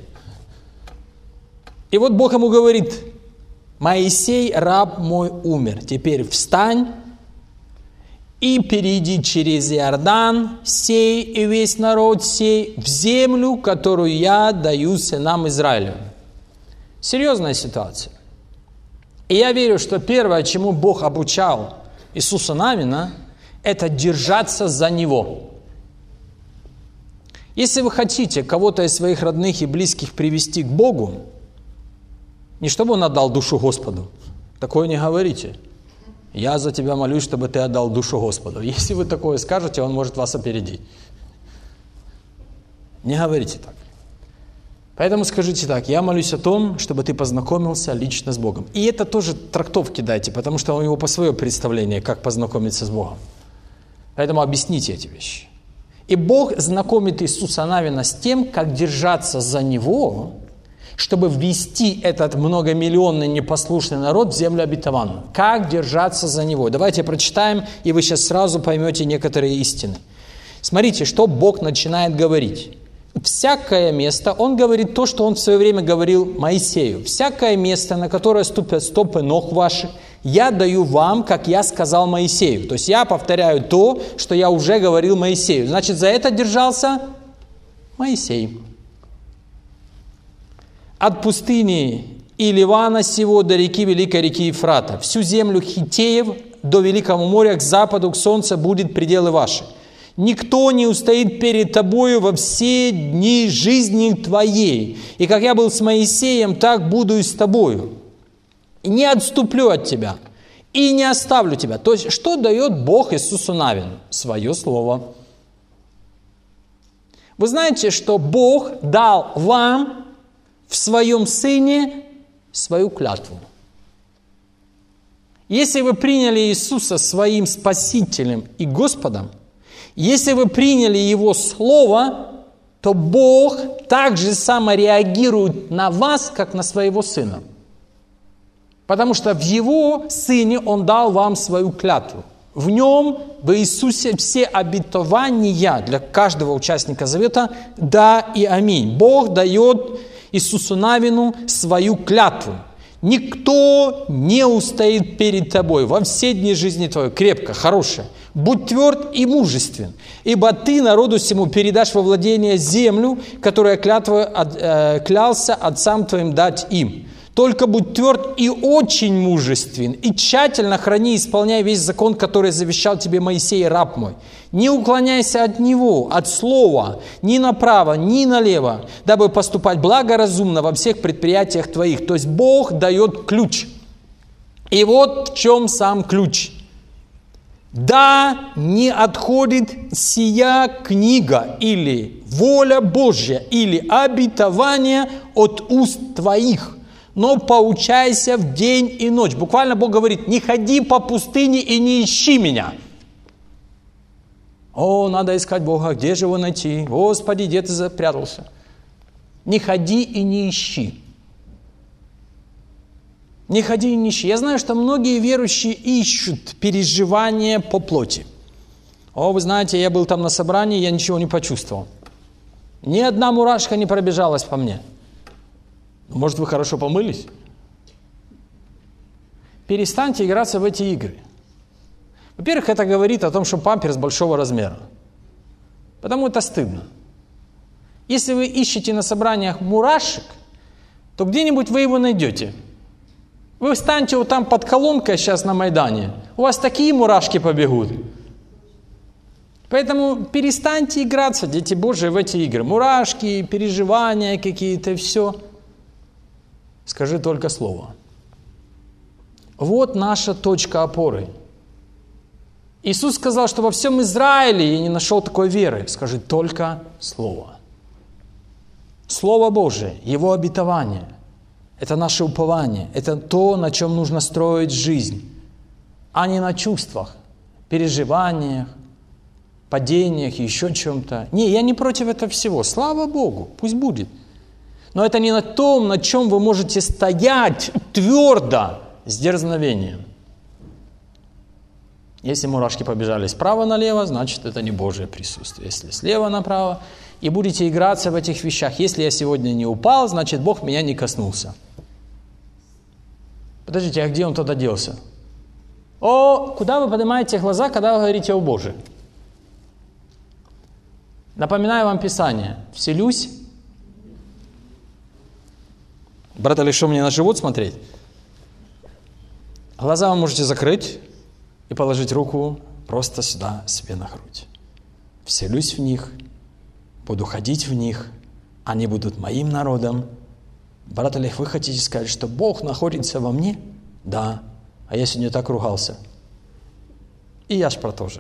И вот Бог ему говорит: Моисей, раб мой, умер. Теперь встань и перейди через Иордан, сей и весь народ сей в землю, которую я даю сынам Израилю. Серьезная ситуация. И я верю, что первое, чему Бог обучал Иисуса Навина, это держаться за Него. Если вы хотите кого-то из своих родных и близких привести к Богу, не чтобы он отдал душу Господу, такое не говорите. Я за тебя молюсь, чтобы ты отдал душу Господу. Если вы такое скажете, он может вас опередить. Не говорите так. Поэтому скажите так: я молюсь о том, чтобы ты познакомился лично с Богом. И это тоже трактовки дайте, потому что у него по свое представление, как познакомиться с Богом. Поэтому объясните эти вещи. И Бог знакомит Иисуса Навина с тем, как держаться за Него, чтобы ввести этот многомиллионный непослушный народ в землю обетованную. Как держаться за Него. Давайте прочитаем, и вы сейчас сразу поймете некоторые истины. Смотрите, что Бог начинает говорить. Всякое место, Он говорит то, что Он в свое время говорил Моисею. Всякое место, на которое ступят стопы ног ваших, я даю вам, как я сказал Моисею. То есть я повторяю то, что я уже говорил Моисею. Значит, за это держался Моисей. От пустыни и Ливана сего до реки, великой реки Ефрата, всю землю Хиттеев до Великого моря, к западу, к солнцу будут пределы ваши. Никто не устоит перед тобою во все дни жизни твоей. И как я был с Моисеем, так буду и с тобою. И не отступлю от тебя, и не оставлю тебя. То есть, что дает Бог Иисусу Навину? Свое Слово. Вы знаете, что Бог дал вам в Своем Сыне свою клятву. Если вы приняли Иисуса своим Спасителем и Господом, если вы приняли Его Слово, то Бог так же само реагирует на вас, как на своего Сына. Потому что в Его Сыне Он дал вам свою клятву. В Нем, в Иисусе, все обетования для каждого участника завета – да и аминь. Бог дает Иисусу Навину свою клятву. Никто не устоит перед тобой во все дни жизни твоей. Крепко, хорошее. Будь тверд и мужествен, ибо ты народу всему передашь во владение землю, которую клялся отцам твоим дать им. Только будь тверд и очень мужествен, и тщательно храни и исполняй весь закон, который завещал тебе Моисей, раб мой. Не уклоняйся от него, от слова, ни направо, ни налево, дабы поступать благоразумно во всех предприятиях твоих. То есть Бог дает ключ. И вот в чем сам ключ. Да не отходит сия книга или воля Божья или обетование от уст твоих, но поучайся в день и ночь. Буквально Бог говорит, не ходи по пустыне и не ищи меня. О, надо искать Бога, где же его найти? Господи, где ты запрятался? Не ходи и не ищи. Не ходи и не ищи. Я знаю, что многие верующие ищут переживания по плоти. О, вы знаете, я был там на собрании, я ничего не почувствовал. Ни одна мурашка не пробежалась по мне. Может, вы хорошо помылись? Перестаньте играться в эти игры. Во-первых, это говорит о том, что памперс большого размера. Потому это стыдно. Если вы ищете на собраниях мурашек, то где-нибудь вы его найдете. Вы встаньте вот там под колонкой сейчас на Майдане, у вас такие мурашки побегут. Поэтому перестаньте играться, дети Божии, в эти игры. Мурашки, переживания какие-то, все. Скажи только слово. Вот наша точка опоры. Иисус сказал, что во всем Израиле я не нашел такой веры. Скажи только слово. Слово Божие, Его обетование. Это наше упование. Это то, на чем нужно строить жизнь. А не на чувствах, переживаниях, падениях, еще чем-то. Не, я не против этого всего. Слава Богу, пусть будет. Но это не на том, на чем вы можете стоять твердо, с дерзновением. Если мурашки побежали справа налево, значит, это не Божие присутствие. Если слева направо, и будете играться в этих вещах. Если я сегодня не упал, значит, Бог меня не коснулся. Подождите, а где он тогда делся? О, куда вы поднимаете глаза, когда вы говорите о Боже? Напоминаю вам Писание. Вселюсь. Брат Алишо, мне на живот смотреть? Глаза вы можете закрыть и положить руку просто сюда, себе на грудь. Вселюсь в них, буду ходить в них, они будут моим народом. Брат Олег, вы хотите сказать, что Бог находится во мне? Да. А я сегодня так ругался. И я ж про то же.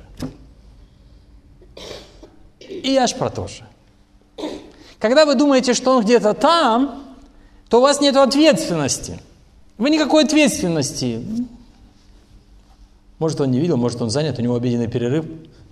И я ж про то же. Когда вы думаете, что Он где-то там, то у вас нет ответственности. Вы никакой ответственности. Может, он не видел, может, он занят, у него обеденный перерыв.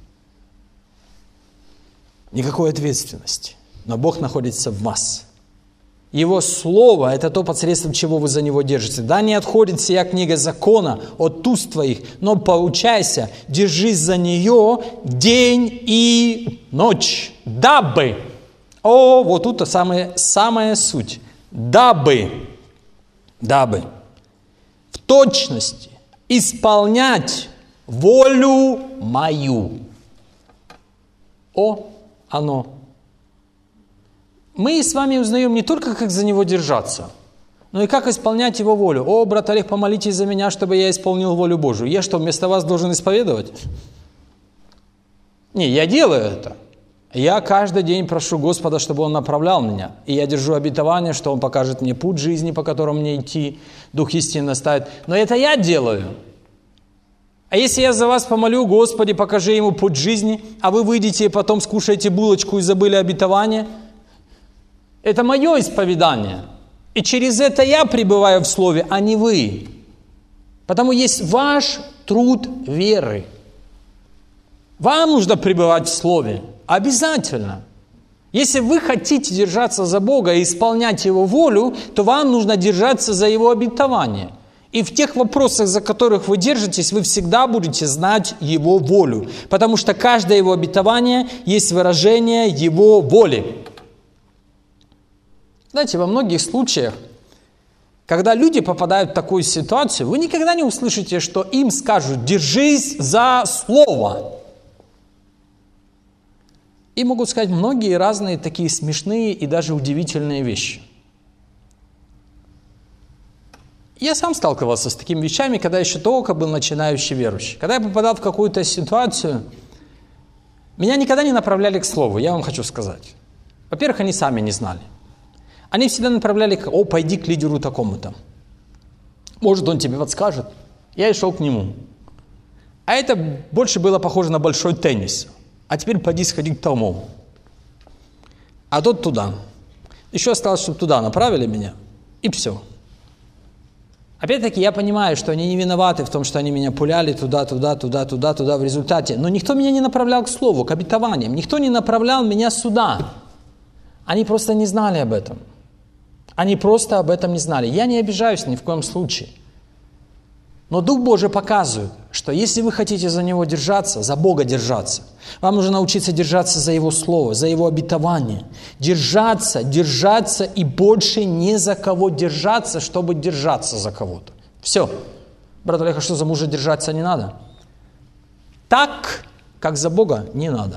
Никакой ответственности. Но Бог находится в вас. Его Слово – это то, посредством чего вы за Него держитесь. Да не отходит сия книга закона от уст твоих, но поучайся, держись за нее день и ночь. Дабы, вот тут самая суть. Дабы в точности исполнять волю мою. Оно. Мы с вами узнаем не только, как за него держаться, но и как исполнять его волю. Брат Олег, помолитесь за меня, чтобы я исполнил волю Божию. Я что, вместо вас должен исповедовать? Не, я делаю это. Я каждый день прошу Господа, чтобы Он направлял меня. И я держу обетование, что Он покажет мне путь жизни, по которому мне идти, Дух истины наставит. Но это я делаю. А если я за вас помолю, Господи, покажи ему путь жизни, а вы выйдете и потом скушаете булочку и забыли обетование, это мое исповедание. И через это я пребываю в Слове, а не вы. Потому есть ваш труд веры. Вам нужно пребывать в Слове. Обязательно. Если вы хотите держаться за Бога и исполнять Его волю, то вам нужно держаться за Его обетование. И в тех вопросах, за которых вы держитесь, вы всегда будете знать Его волю. Потому что каждое Его обетование есть выражение Его воли. Знаете, во многих случаях, когда люди попадают в такую ситуацию, вы никогда не услышите, что им скажут: «Держись за Слово». И могут сказать многие разные такие смешные и даже удивительные вещи. Я сам сталкивался с такими вещами, когда еще только был начинающий верующий. Когда я попадал в какую-то ситуацию, меня никогда не направляли к Слову, я вам хочу сказать. Во-первых, они сами не знали. Они всегда направляли: пойди к лидеру такому-то. Может, он тебе подскажет. Я и шел к нему. А это больше было похоже на большой теннис. А теперь пойди сходи к тому. А тот туда. Еще осталось, чтобы туда направили меня. И все. Опять-таки я понимаю, что они не виноваты в том, что они меня пуляли туда в результате. Но никто меня не направлял к Слову, к обетованиям. Никто не направлял меня сюда. Они просто не знали об этом. Они просто об этом не знали. Я не обижаюсь ни в коем случае. Но Дух Божий показывает, что если вы хотите за Него держаться, за Бога держаться, вам нужно научиться держаться за Его Слово, за Его обетование. Держаться и больше не за кого держаться, чтобы держаться за кого-то. Все. Брат Олег, а что, за мужа держаться не надо? Так, как за Бога, не надо.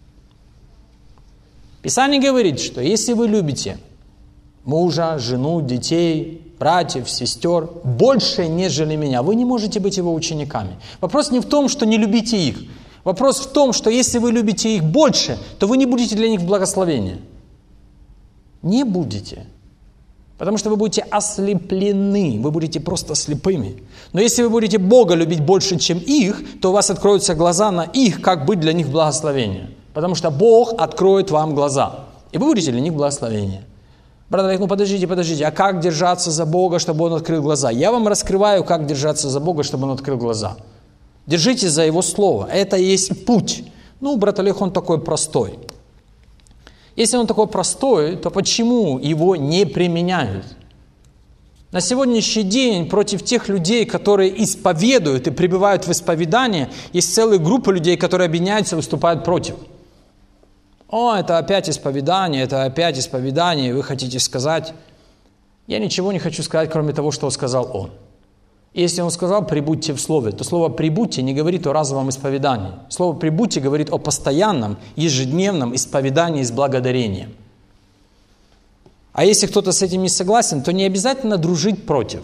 Писание говорит, что если вы любите мужа, жену, детей, братьев, сестер, больше, нежели меня, вы не можете быть его учениками. Вопрос не в том, что не любите их. Вопрос в том, что если вы любите их больше, то вы не будете для них в благословении. Не будете. Потому что вы будете ослеплены, вы будете просто слепыми. Но если вы будете Бога любить больше, чем их, то у вас откроются глаза на их, как быть для них в благословении. Потому что Бог откроет вам глаза, и вы будете для них в благословении. Брат Олег, подождите, а как держаться за Бога, чтобы Он открыл глаза? Я вам раскрываю, как держаться за Бога, чтобы Он открыл глаза. Держитесь за Его Слово. Это и есть путь. Брат Олег, он такой простой. Если он такой простой, то почему его не применяют? На сегодняшний день против тех людей, которые исповедуют и пребывают в исповедании, есть целая группа людей, которые объединяются и выступают против. Это опять исповедание, вы хотите сказать. Я ничего не хочу сказать, кроме того, что сказал он. Если он сказал «прибудьте в Слове», то слово «прибудьте» не говорит о разовом исповедании. Слово «прибудьте» говорит о постоянном, ежедневном исповедании с благодарением. А если кто-то с этим не согласен, то не обязательно дружить против.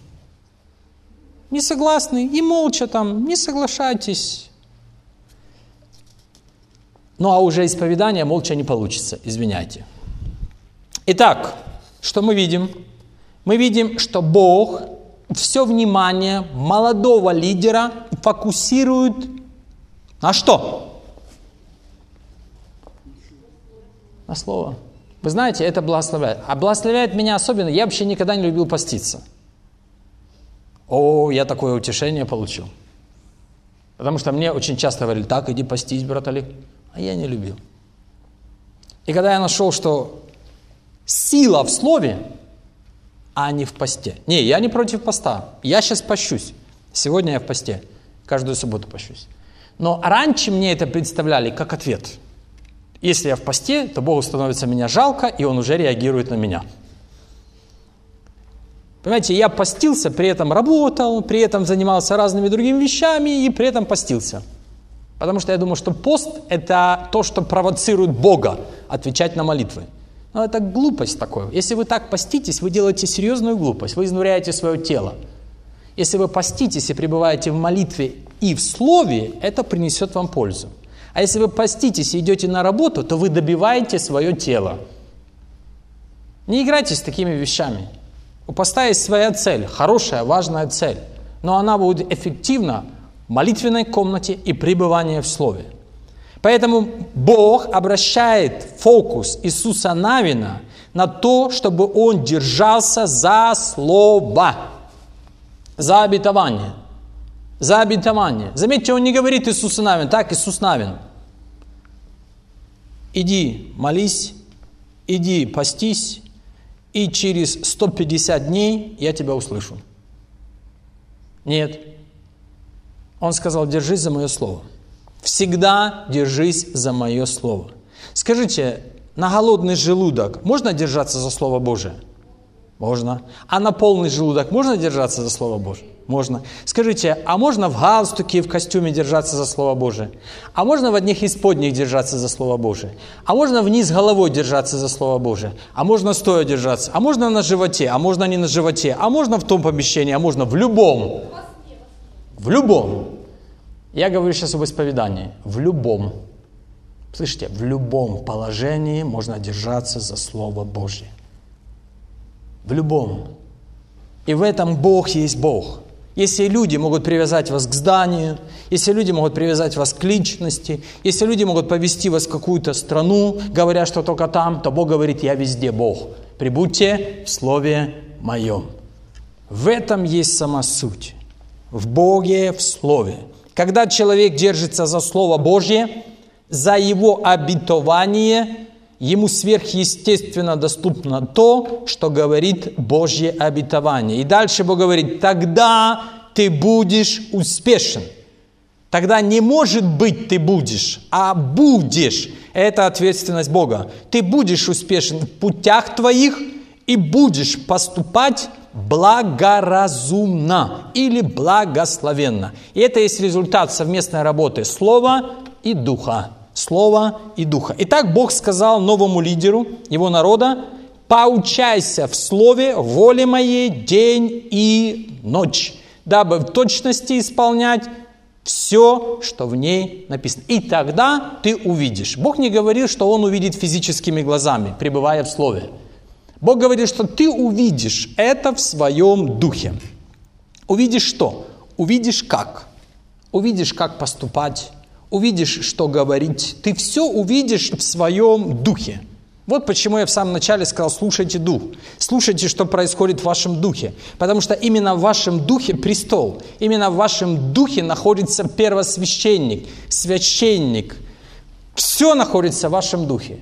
Не согласны и молча не соглашайтесь. А уже исповедание молча не получится, извиняйте. Итак, что мы видим? Мы видим, что Бог все внимание молодого лидера фокусирует на что? На Слово. Вы знаете, это благословляет. А благословляет меня особенно, я вообще никогда не любил поститься. Я такое утешение получил. Потому что мне очень часто говорили: так, иди постись, брат Олег. А я не любил. И когда я нашел, что сила в Слове, а не в посте. Не, я не против поста. Я сейчас пощусь. Сегодня я в посте. Каждую субботу пощусь. Но раньше мне это представляли как ответ. Если я в посте, то Богу становится меня жалко, и Он уже реагирует на меня. Понимаете, я постился, при этом работал, при этом занимался разными другими вещами и при этом постился. Потому что я думаю, что пост – это то, что провоцирует Бога отвечать на молитвы. Но это глупость такое. Если вы так поститесь, вы делаете серьезную глупость, вы изнуряете свое тело. Если вы поститесь и пребываете в молитве и в слове, это принесет вам пользу. А если вы поститесь и идете на работу, то вы добиваете свое тело. Не играйте с такими вещами. У поста есть своя цель, хорошая, важная цель. Но она будет эффективна в молитвенной комнате и пребывании в Слове. Поэтому Бог обращает фокус Иисуса Навина на то, чтобы он держался за Слово, за обетование. За обетование. Заметьте, он не говорит Иисусу Навин, так, Иисус Навин. Иди молись, иди постись, и через 150 дней я тебя услышу. Нет. Он сказал, держись за мое слово. Всегда держись за мое слово. Скажите, на голодный желудок можно держаться за Слово Божие? Можно. А на полный желудок можно держаться за Слово Божие? Можно. Скажите, а можно в галстуке и в костюме держаться за Слово Божие? А можно в одних исподних держаться за Слово Божие? А можно вниз головой держаться за Слово Божие? А можно стоя держаться? А можно на животе? А можно не на животе? А можно в том помещении? А можно в любом? В любом. Я говорю сейчас об исповедании. В любом. Слышите? В любом положении можно держаться за Слово Божие. В любом. И в этом Бог есть Бог. Если люди могут привязать вас к зданию, если люди могут привязать вас к личности, если люди могут повести вас в какую-то страну, говоря, что только там, то Бог говорит, я везде Бог. Прибудьте в Слове Моем. В этом есть сама суть. В Боге, в Слове. Когда человек держится за Слово Божье, за его обетование, ему сверхъестественно доступно то, что говорит Божье обетование. И дальше Бог говорит, тогда ты будешь успешен. Тогда не может быть ты будешь, а будешь. Это ответственность Бога. Ты будешь успешен в путях твоих и будешь поступать благоразумно или благословенно. И это есть результат совместной работы Слова и Духа. Слова и Духа. Итак, Бог сказал новому лидеру его народа, поучайся в Слове воле моей день и ночь, дабы в точности исполнять все, что в ней написано. И тогда ты увидишь. Бог не говорил, что Он увидит физическими глазами, пребывая в Слове. Бог говорит, что ты увидишь это в своем духе. Увидишь что? Увидишь как? Увидишь, как поступать. Увидишь, что говорить. Ты все увидишь в своем духе. Вот почему я в самом начале сказал, слушайте дух. Слушайте, что происходит в вашем духе. Потому что именно в вашем духе престол. Именно в вашем духе находится первосвященник, священник. Все находится в вашем духе.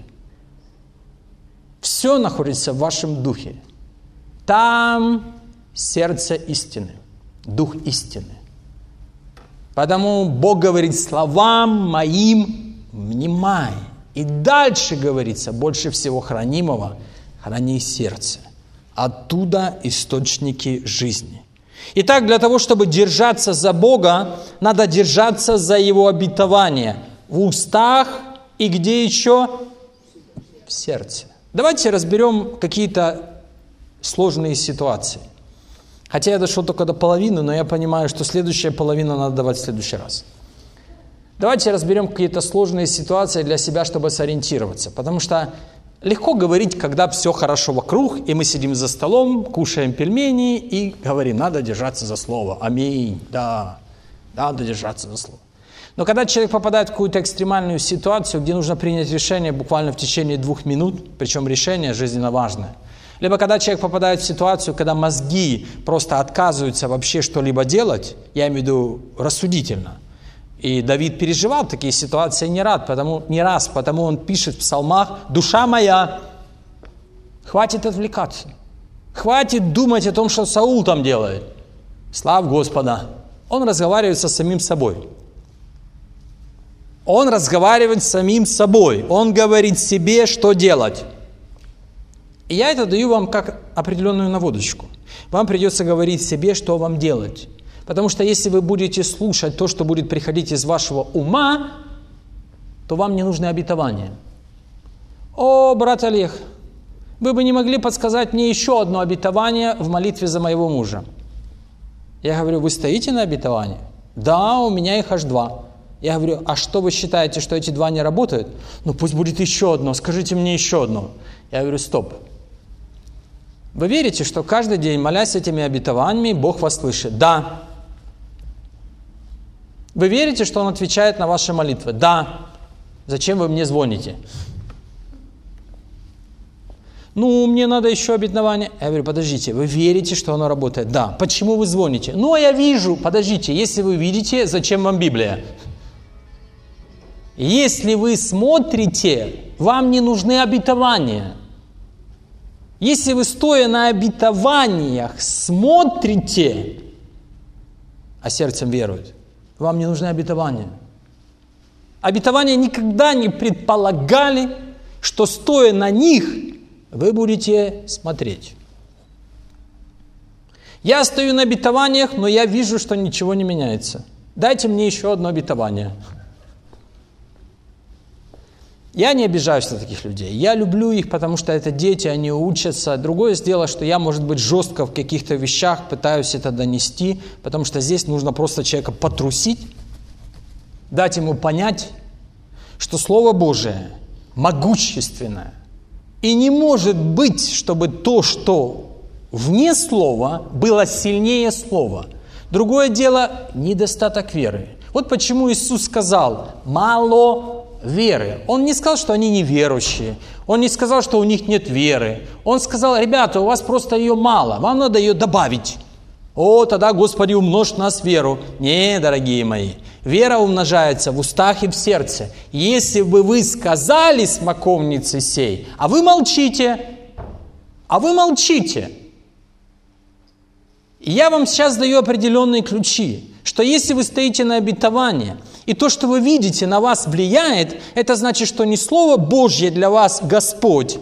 Все находится в вашем духе. Там сердце истины, дух истины. Потому Бог говорит, словам моим внимай. И дальше говорится, больше всего хранимого, храни сердце. Оттуда источники жизни. Итак, для того, чтобы держаться за Бога, надо держаться за Его обетование. В устах и где еще? В сердце. Давайте разберем какие-то сложные ситуации. Хотя я дошел только до половины, но я понимаю, что следующая половина надо давать в следующий раз. Давайте разберем какие-то сложные ситуации для себя, чтобы сориентироваться. Потому что легко говорить, когда все хорошо вокруг, и мы сидим за столом, кушаем пельмени и говорим, надо держаться за слово. Аминь. Да, надо держаться за слово. Но когда человек попадает в какую-то экстремальную ситуацию, где нужно принять решение буквально в течение 2 минут, причем решение жизненно важное, либо когда человек попадает в ситуацию, когда мозги просто отказываются вообще что-либо делать, я имею в виду рассудительно. И Давид переживал такие ситуации не раз, потому он пишет в псалмах, «Душа моя, хватит отвлекаться, хватит думать о том, что Саул там делает. Славь Господа». Он разговаривает со самим собой. Он разговаривает с самим собой. Он говорит себе, что делать. И я это даю вам как определенную наводочку. Вам придется говорить себе, что вам делать. Потому что если вы будете слушать то, что будет приходить из вашего ума, то вам не нужны обетования. О, брат Олег, вы бы не могли подсказать мне еще одно обетование в молитве за моего мужа? Я говорю, вы стоите на обетовании? Да, у меня их аж 2. Я говорю, а что вы считаете, что эти 2 не работают? Ну пусть будет еще одно, скажите мне еще одно. Я говорю, стоп. Вы верите, что каждый день, молясь этими обетованиями, Бог вас слышит? Да. Вы верите, что Он отвечает на ваши молитвы? Да. Зачем вы мне звоните? Ну, мне надо еще обетование. Я говорю, подождите, вы верите, что оно работает? Да. Почему вы звоните? Ну, я вижу. Подождите, если вы видите, зачем вам Библия? Если вы смотрите, вам не нужны обетования. Если вы, стоя на обетованиях, смотрите, а сердцем верует, вам не нужны обетования. Обетования никогда не предполагали, что, стоя на них, вы будете смотреть. Я стою на обетованиях, но я вижу, что ничего не меняется. Дайте мне еще одно обетование. Я не обижаюсь на таких людей. Я люблю их, потому что это дети, они учатся. Другое дело, что я, может быть, жестко в каких-то вещах пытаюсь это донести, потому что здесь нужно просто человека потрусить, дать ему понять, что Слово Божие могущественное. И не может быть, чтобы то, что вне Слова, было сильнее Слова. Другое дело – недостаток веры. Вот почему Иисус сказал «мало веры». Он не сказал, что они неверующие. Он не сказал, что у них нет веры. Он сказал, ребята, у вас просто ее мало, вам надо ее добавить. О, тогда, Господи, умножь в нас веру. Не, дорогие мои, вера умножается в устах и в сердце. Если бы вы сказали смоковнице сей, а вы молчите, И я вам сейчас даю определенные ключи, что если вы стоите на обетовании, и то, что вы видите, на вас влияет, это значит, что не Слово Божье для вас Господь.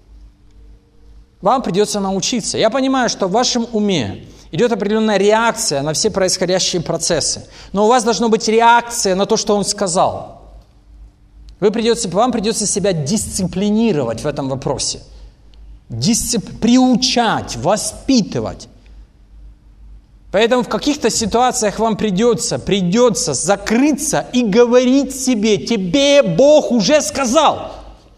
Вам придется научиться. Я понимаю, что в вашем уме идет определенная реакция на все происходящие процессы. Но у вас должна быть реакция на то, что Он сказал. Вам придется себя дисциплинировать в этом вопросе. Приучать, воспитывать. Поэтому в каких-то ситуациях вам придется закрыться и говорить себе, тебе Бог уже сказал.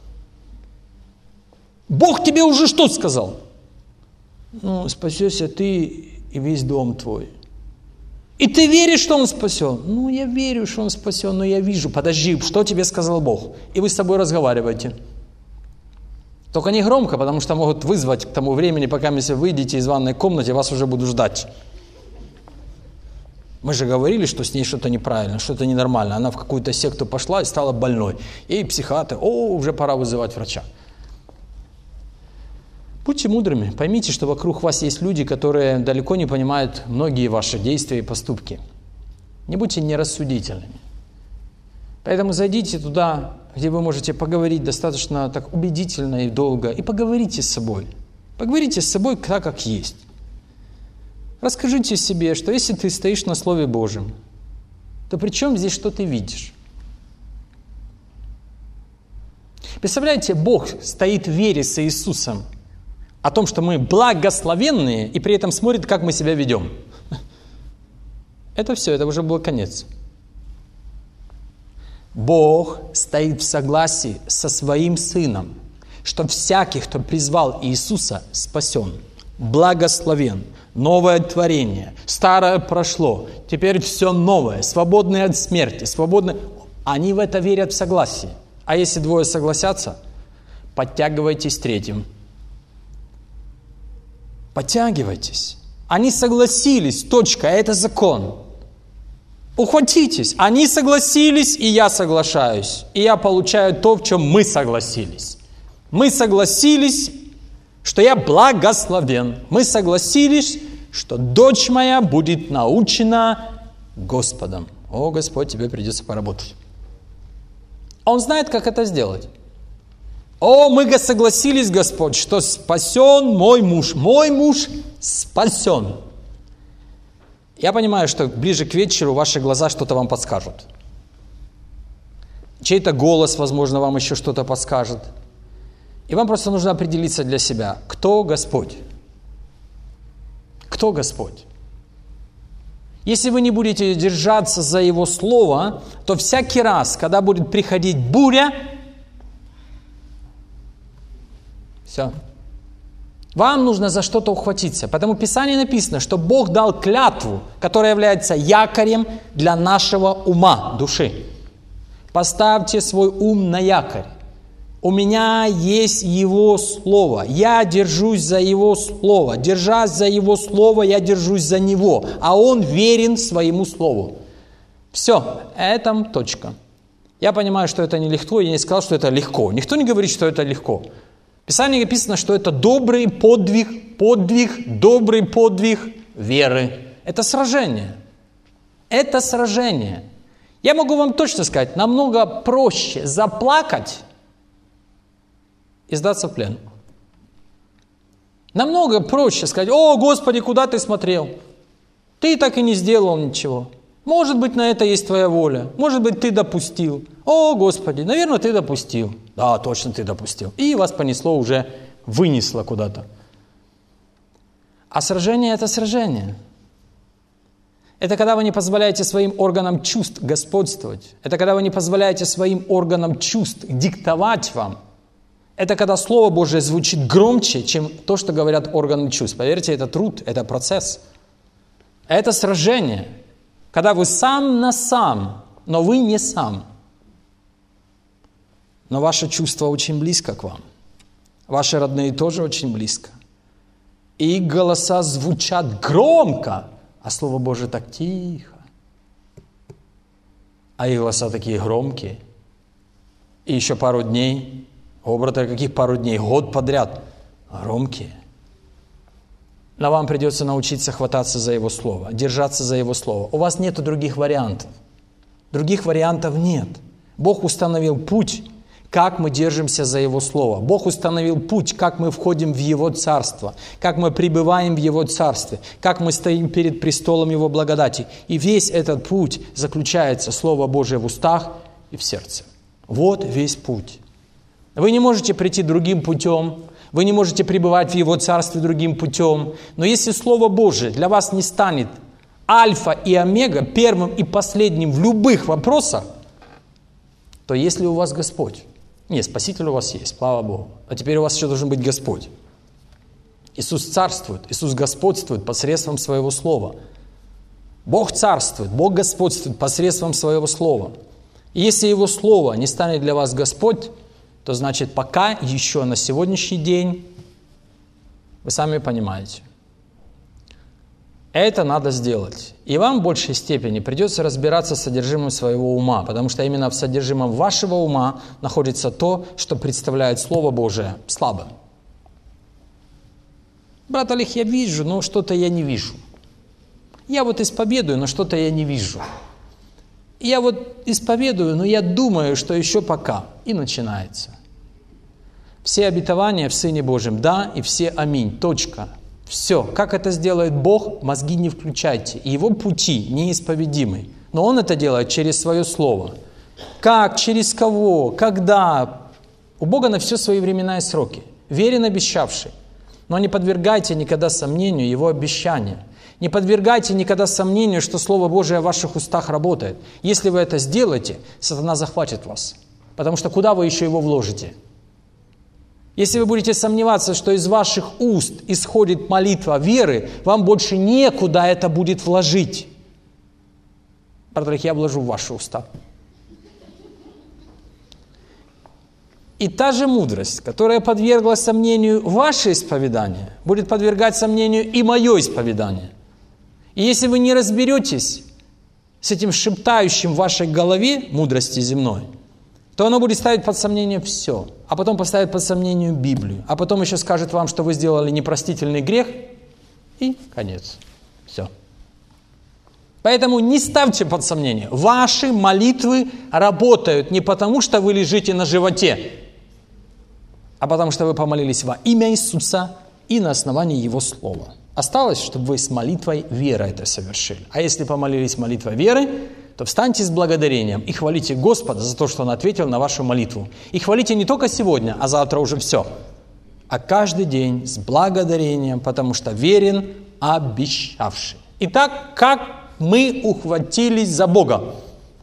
Бог тебе уже что сказал? Ну, спасешься ты и весь дом твой. И ты веришь, что Он спасен? Ну, я верю, что Он спасен, но я вижу. Подожди, что тебе сказал Бог? И вы с собой разговариваете. Только не громко, потому что могут вызвать к тому времени, пока вы выйдете из ванной комнаты, вас уже будут ждать. Мы же говорили, что с ней что-то неправильно, что-то ненормально. Она в какую-то секту пошла и стала больной. И психиатр, уже пора вызывать врача. Будьте мудрыми, поймите, что вокруг вас есть люди, которые далеко не понимают многие ваши действия и поступки. Не будьте нерассудительными. Поэтому зайдите туда, где вы можете поговорить достаточно так убедительно и долго, и поговорите с собой. Поговорите с собой так, как есть. Расскажите себе, что если ты стоишь на Слове Божьем, то при чем здесь, что ты видишь? Представляете, Бог стоит в вере с Иисусом о том, что мы благословенные, и при этом смотрит, как мы себя ведем. Это все, это уже был конец. Бог стоит в согласии со своим Сыном, что всякий, кто призвал Иисуса, спасен, благословен, новое творение, старое прошло, теперь все новое, свободные от смерти, свободные. Они в это верят в согласии. А если 2 согласятся, подтягивайтесь 3. Подтягивайтесь. Они согласились, точка, это закон. Ухватитесь. Они согласились, и я соглашаюсь. И я получаю то, в чем мы согласились. Мы согласились, что я благословен. Мы согласились, что дочь моя будет научена Господом. О, Господь, тебе придется поработать. Он знает, как это сделать. О, мы согласились, Господь, что спасен мой муж. Мой муж спасен. Я понимаю, что ближе к вечеру ваши глаза что-то вам подскажут. Чей-то голос, возможно, вам еще что-то подскажет. И вам просто нужно определиться для себя, кто Господь. Кто Господь? Если вы не будете держаться за Его Слово, то всякий раз, когда будет приходить буря, все. Вам нужно за что-то ухватиться. Потому в Писании написано, что Бог дал клятву, которая является якорем для нашего ума, души. Поставьте свой ум на якорь. У меня есть Его Слово. Я держусь за Его Слово. Держась за Его Слово, я держусь за Него. А Он верен своему Слову. Все, этом точка. Я понимаю, что это нелегко. Я не сказал, что это легко. Никто не говорит, что это легко. В Писании написано, что это добрый подвиг, добрый подвиг веры. Это сражение. Это сражение. Я могу вам точно сказать, намного проще заплакать и сдаться в плен. Намного проще сказать: «О, Господи, куда ты смотрел? Ты так и не сделал ничего. Может быть, на это есть Твоя воля. Может быть, Ты допустил. О, Господи, наверное, Ты допустил». Да, точно Ты допустил. И вас понесло уже, вынесло куда-то. А сражение – это сражение. Это когда вы не позволяете своим органам чувств господствовать. Это когда вы не позволяете своим органам чувств диктовать вам. Это когда Слово Божие звучит громче, чем то, что говорят органы чувств. Поверьте, это труд, это процесс. Это сражение. Когда вы сам на сам, но вы не сам. Но ваше чувство очень близко к вам. Ваши родные тоже очень близко. И их голоса звучат громко, а Слово Божие так тихо. А их голоса такие громкие. И еще пару дней, брат, каких пару дней, год подряд, громкие. Но вам придется научиться хвататься за Его Слово, держаться за Его Слово. У вас нет других вариантов. Других вариантов нет. Бог установил путь, как мы держимся за Его Слово. Бог установил путь, как мы входим в Его Царство, как мы пребываем в Его Царстве, как мы стоим перед престолом Его благодати. И весь этот путь заключается Слово Божие в устах и в сердце. Вот весь путь. Вы не можете прийти другим путем, вы не можете пребывать в Его Царстве другим путем. Но если Слово Божие для вас не станет альфа и омега, первым и последним в любых вопросах, то если у вас Господь, нет, Спаситель у вас есть, слава Богу, а теперь у вас еще должен быть Господь. Иисус царствует, Иисус господствует посредством Своего Слова. Бог царствует, Бог господствует посредством Своего Слова. И если Его Слово не станет для вас Господь, то значит, пока еще на сегодняшний день, вы сами понимаете, это надо сделать. И вам в большей степени придется разбираться с содержимым своего ума, потому что именно в содержимом вашего ума находится то, что представляет Слово Божие слабым. Брат Олег, я вижу, но что-то я не вижу. Я вот исповедую, но что-то я не вижу. Я вот исповедую, но я думаю, что еще пока. И начинается. Все обетования в Сыне Божьем, да, и все аминь, точка. Все. Как это сделает Бог, мозги не включайте. И Его пути неисповедимы. Но Он это делает через Свое Слово. Как, через кого, когда. У Бога на все свои времена и сроки. Верен обещавший. Но не подвергайте никогда сомнению Его обещания. Не подвергайте никогда сомнению, что Слово Божие в ваших устах работает. Если вы это сделаете, сатана захватит вас. Потому что куда вы еще его вложите? Если вы будете сомневаться, что из ваших уст исходит молитва веры, вам больше некуда это будет вложить. Брат, я вложу в ваши уста. И та же мудрость, которая подвергла сомнению ваше исповедание, будет подвергать сомнению и мое исповедание. И если вы не разберетесь с этим шептающим в вашей голове мудрости земной, то оно будет ставить под сомнение все. А потом поставит под сомнение Библию. А потом еще скажет вам, что вы сделали непростительный грех. И конец. Все. Поэтому не ставьте под сомнение. Ваши молитвы работают не потому, что вы лежите на животе. а потому что вы помолились во имя Иисуса и на основании Его Слова. Осталось, чтобы вы с молитвой веры это совершили. А если помолились молитвой веры, то встаньте с благодарением и хвалите Господа за то, что Он ответил на вашу молитву. И хвалите не только сегодня, а завтра уже все, а каждый день с благодарением, потому что верен обещавший. Итак, как мы ухватились за Бога?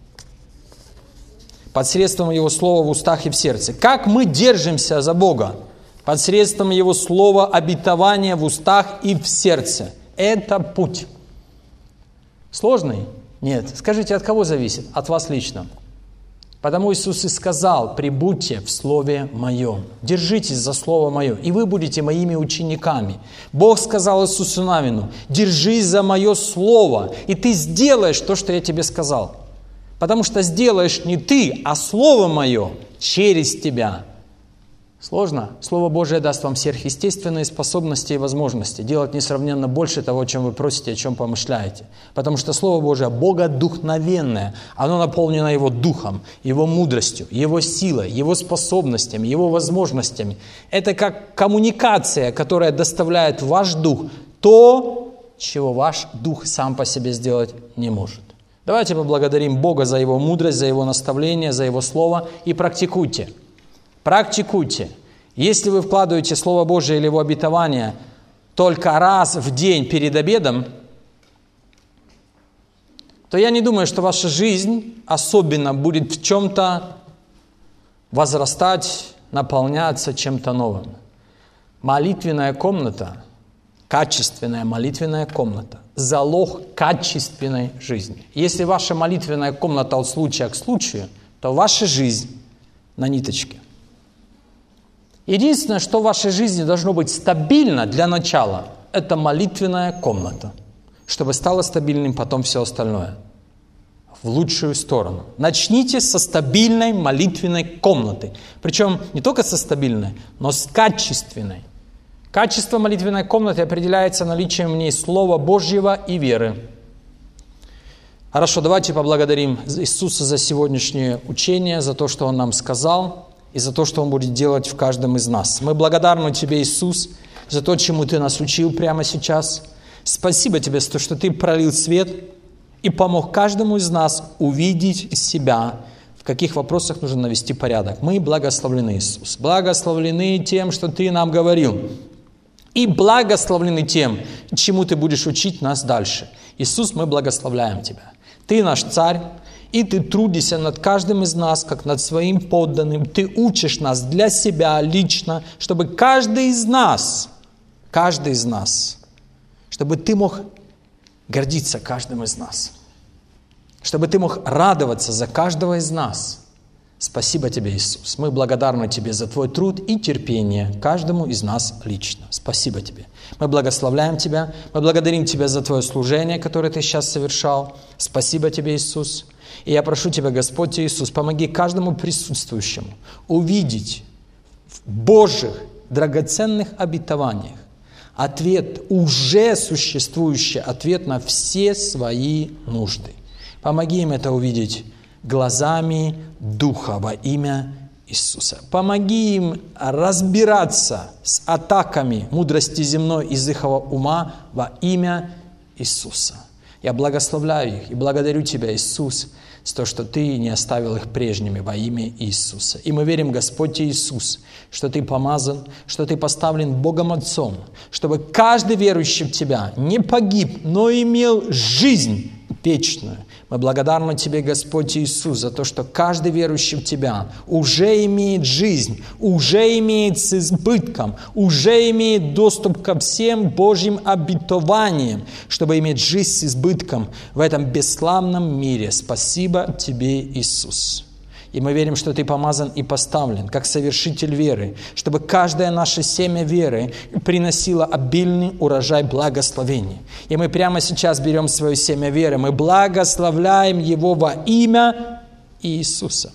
Посредством Его Слова в устах и в сердце. Как мы держимся за Бога? Посредством Его Слова обетования в устах и в сердце. Это путь. Сложный? Нет. Скажите, от кого зависит? От вас лично. Потому Иисус и сказал: «Прибудьте в Слове Моем». Держитесь за Слово Мое, и вы будете Моими учениками. Бог сказал Иисусу Навину: «Держись за Мое Слово, и ты сделаешь то, что я тебе сказал». Потому что сделаешь не ты, а Слово Мое через тебя. Сложно? Слово Божие даст вам сверхъестественные способности и возможности делать несравненно больше того, чем вы просите, о чем помышляете. Потому что Слово Божие богодухновенное. Оно наполнено Его Духом, Его мудростью, Его силой, Его способностями, Его возможностями. Это как коммуникация, которая доставляет в ваш дух то, чего ваш дух сам по себе сделать не может. Давайте поблагодарим Бога за Его мудрость, за Его наставление, за Его Слово и практикуйте. Практикуйте. Если вы вкладываете Слово Божие или Его обетование только раз в день перед обедом, то я не думаю, что ваша жизнь особенно будет в чем-то возрастать, наполняться чем-то новым. Молитвенная комната, качественная молитвенная комната – залог качественной жизни. Если ваша молитвенная комната от случая к случаю, то ваша жизнь на ниточке. Единственное, что в вашей жизни должно быть стабильно для начала, это молитвенная комната, чтобы стало стабильным потом все остальное. В лучшую сторону. Начните со стабильной молитвенной комнаты. Причем не только со стабильной, но с качественной. Качество молитвенной комнаты определяется наличием в ней Слова Божьего и веры. Хорошо, давайте поблагодарим Иисуса за сегодняшнее учение, за то, что Он нам сказал, и за то, что Он будет делать в каждом из нас. Мы благодарны Тебе, Иисус, за то, чему Ты нас учил прямо сейчас. Спасибо Тебе за то, что Ты пролил свет и помог каждому из нас увидеть себя, в каких вопросах нужно навести порядок. Мы благословлены, Иисус. Благословлены тем, что Ты нам говорил. И благословлены тем, чему Ты будешь учить нас дальше. Иисус, мы благословляем Тебя. Ты наш Царь, и Ты трудишься над каждым из нас, как над своим подданным. Ты учишь нас для себя лично, чтобы каждый из нас, чтобы Ты мог гордиться каждым из нас, чтобы Ты мог радоваться за каждого из нас. Спасибо Тебе, Иисус. Мы благодарны Тебе за Твой труд и терпение каждому из нас лично. Спасибо Тебе. Мы благословляем Тебя. Мы благодарим Тебя за Твое служение, которое Ты сейчас совершал. Спасибо Тебе, Иисус. И я прошу Тебя, Господь Иисус, помоги каждому присутствующему увидеть в Божьих драгоценных обетованиях ответ, уже существующий ответ на все свои нужды. Помоги им это увидеть глазами Духа во имя Иисуса. Помоги им разбираться с атаками мудрости земной из их ума во имя Иисуса. Я благословляю их и благодарю Тебя, Иисус, за то, что Ты не оставил их прежними во имя Иисуса. И мы верим, Господь Иисус, что Ты помазан, что Ты поставлен Богом Отцом, чтобы каждый верующий в Тебя не погиб, но имел жизнь вечную. Мы благодарны Тебе, Господь Иисус, за то, что каждый верующий в Тебя уже имеет жизнь, уже имеет с избытком, уже имеет доступ ко всем Божьим обетованиям, чтобы иметь жизнь с избытком в этом бесславном мире. Спасибо Тебе, Иисус. И мы верим, что Ты помазан и поставлен, как совершитель веры, чтобы каждое наше семя веры приносило обильный урожай благословения. И мы прямо сейчас берем свое семя веры, мы благословляем его во имя Иисуса.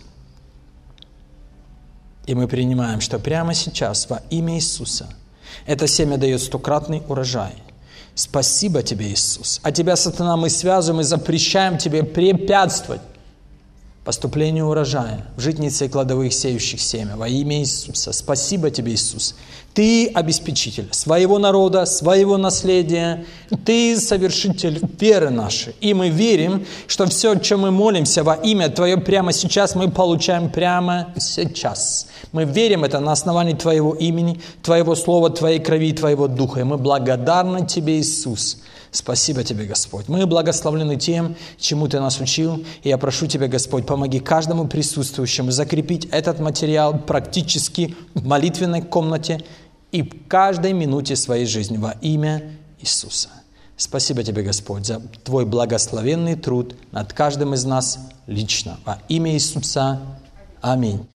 И мы принимаем, что прямо сейчас во имя Иисуса это семя дает 100-кратный урожай. Спасибо Тебе, Иисус. А Тебя, сатана, мы связываем и запрещаем Тебе препятствовать поступлению урожая в житнице и кладовых сеющих семя. Во имя Иисуса. Спасибо Тебе, Иисус. Ты обеспечитель своего народа, своего наследия. Ты совершитель веры нашей. И мы верим, что все, о чем мы молимся во имя Твое прямо сейчас, мы получаем прямо сейчас. Мы верим это на основании Твоего имени, Твоего слова, Твоей крови и Твоего духа. И мы благодарны Тебе, Иисус. Спасибо Тебе, Господь. Мы благословлены тем, чему Ты нас учил. И я прошу Тебя, Господь, помоги каждому присутствующему закрепить этот материал практически в молитвенной комнате и в каждой минуте своей жизни во имя Иисуса. Спасибо Тебе, Господь, за Твой благословенный труд над каждым из нас лично. Во имя Иисуса. Аминь.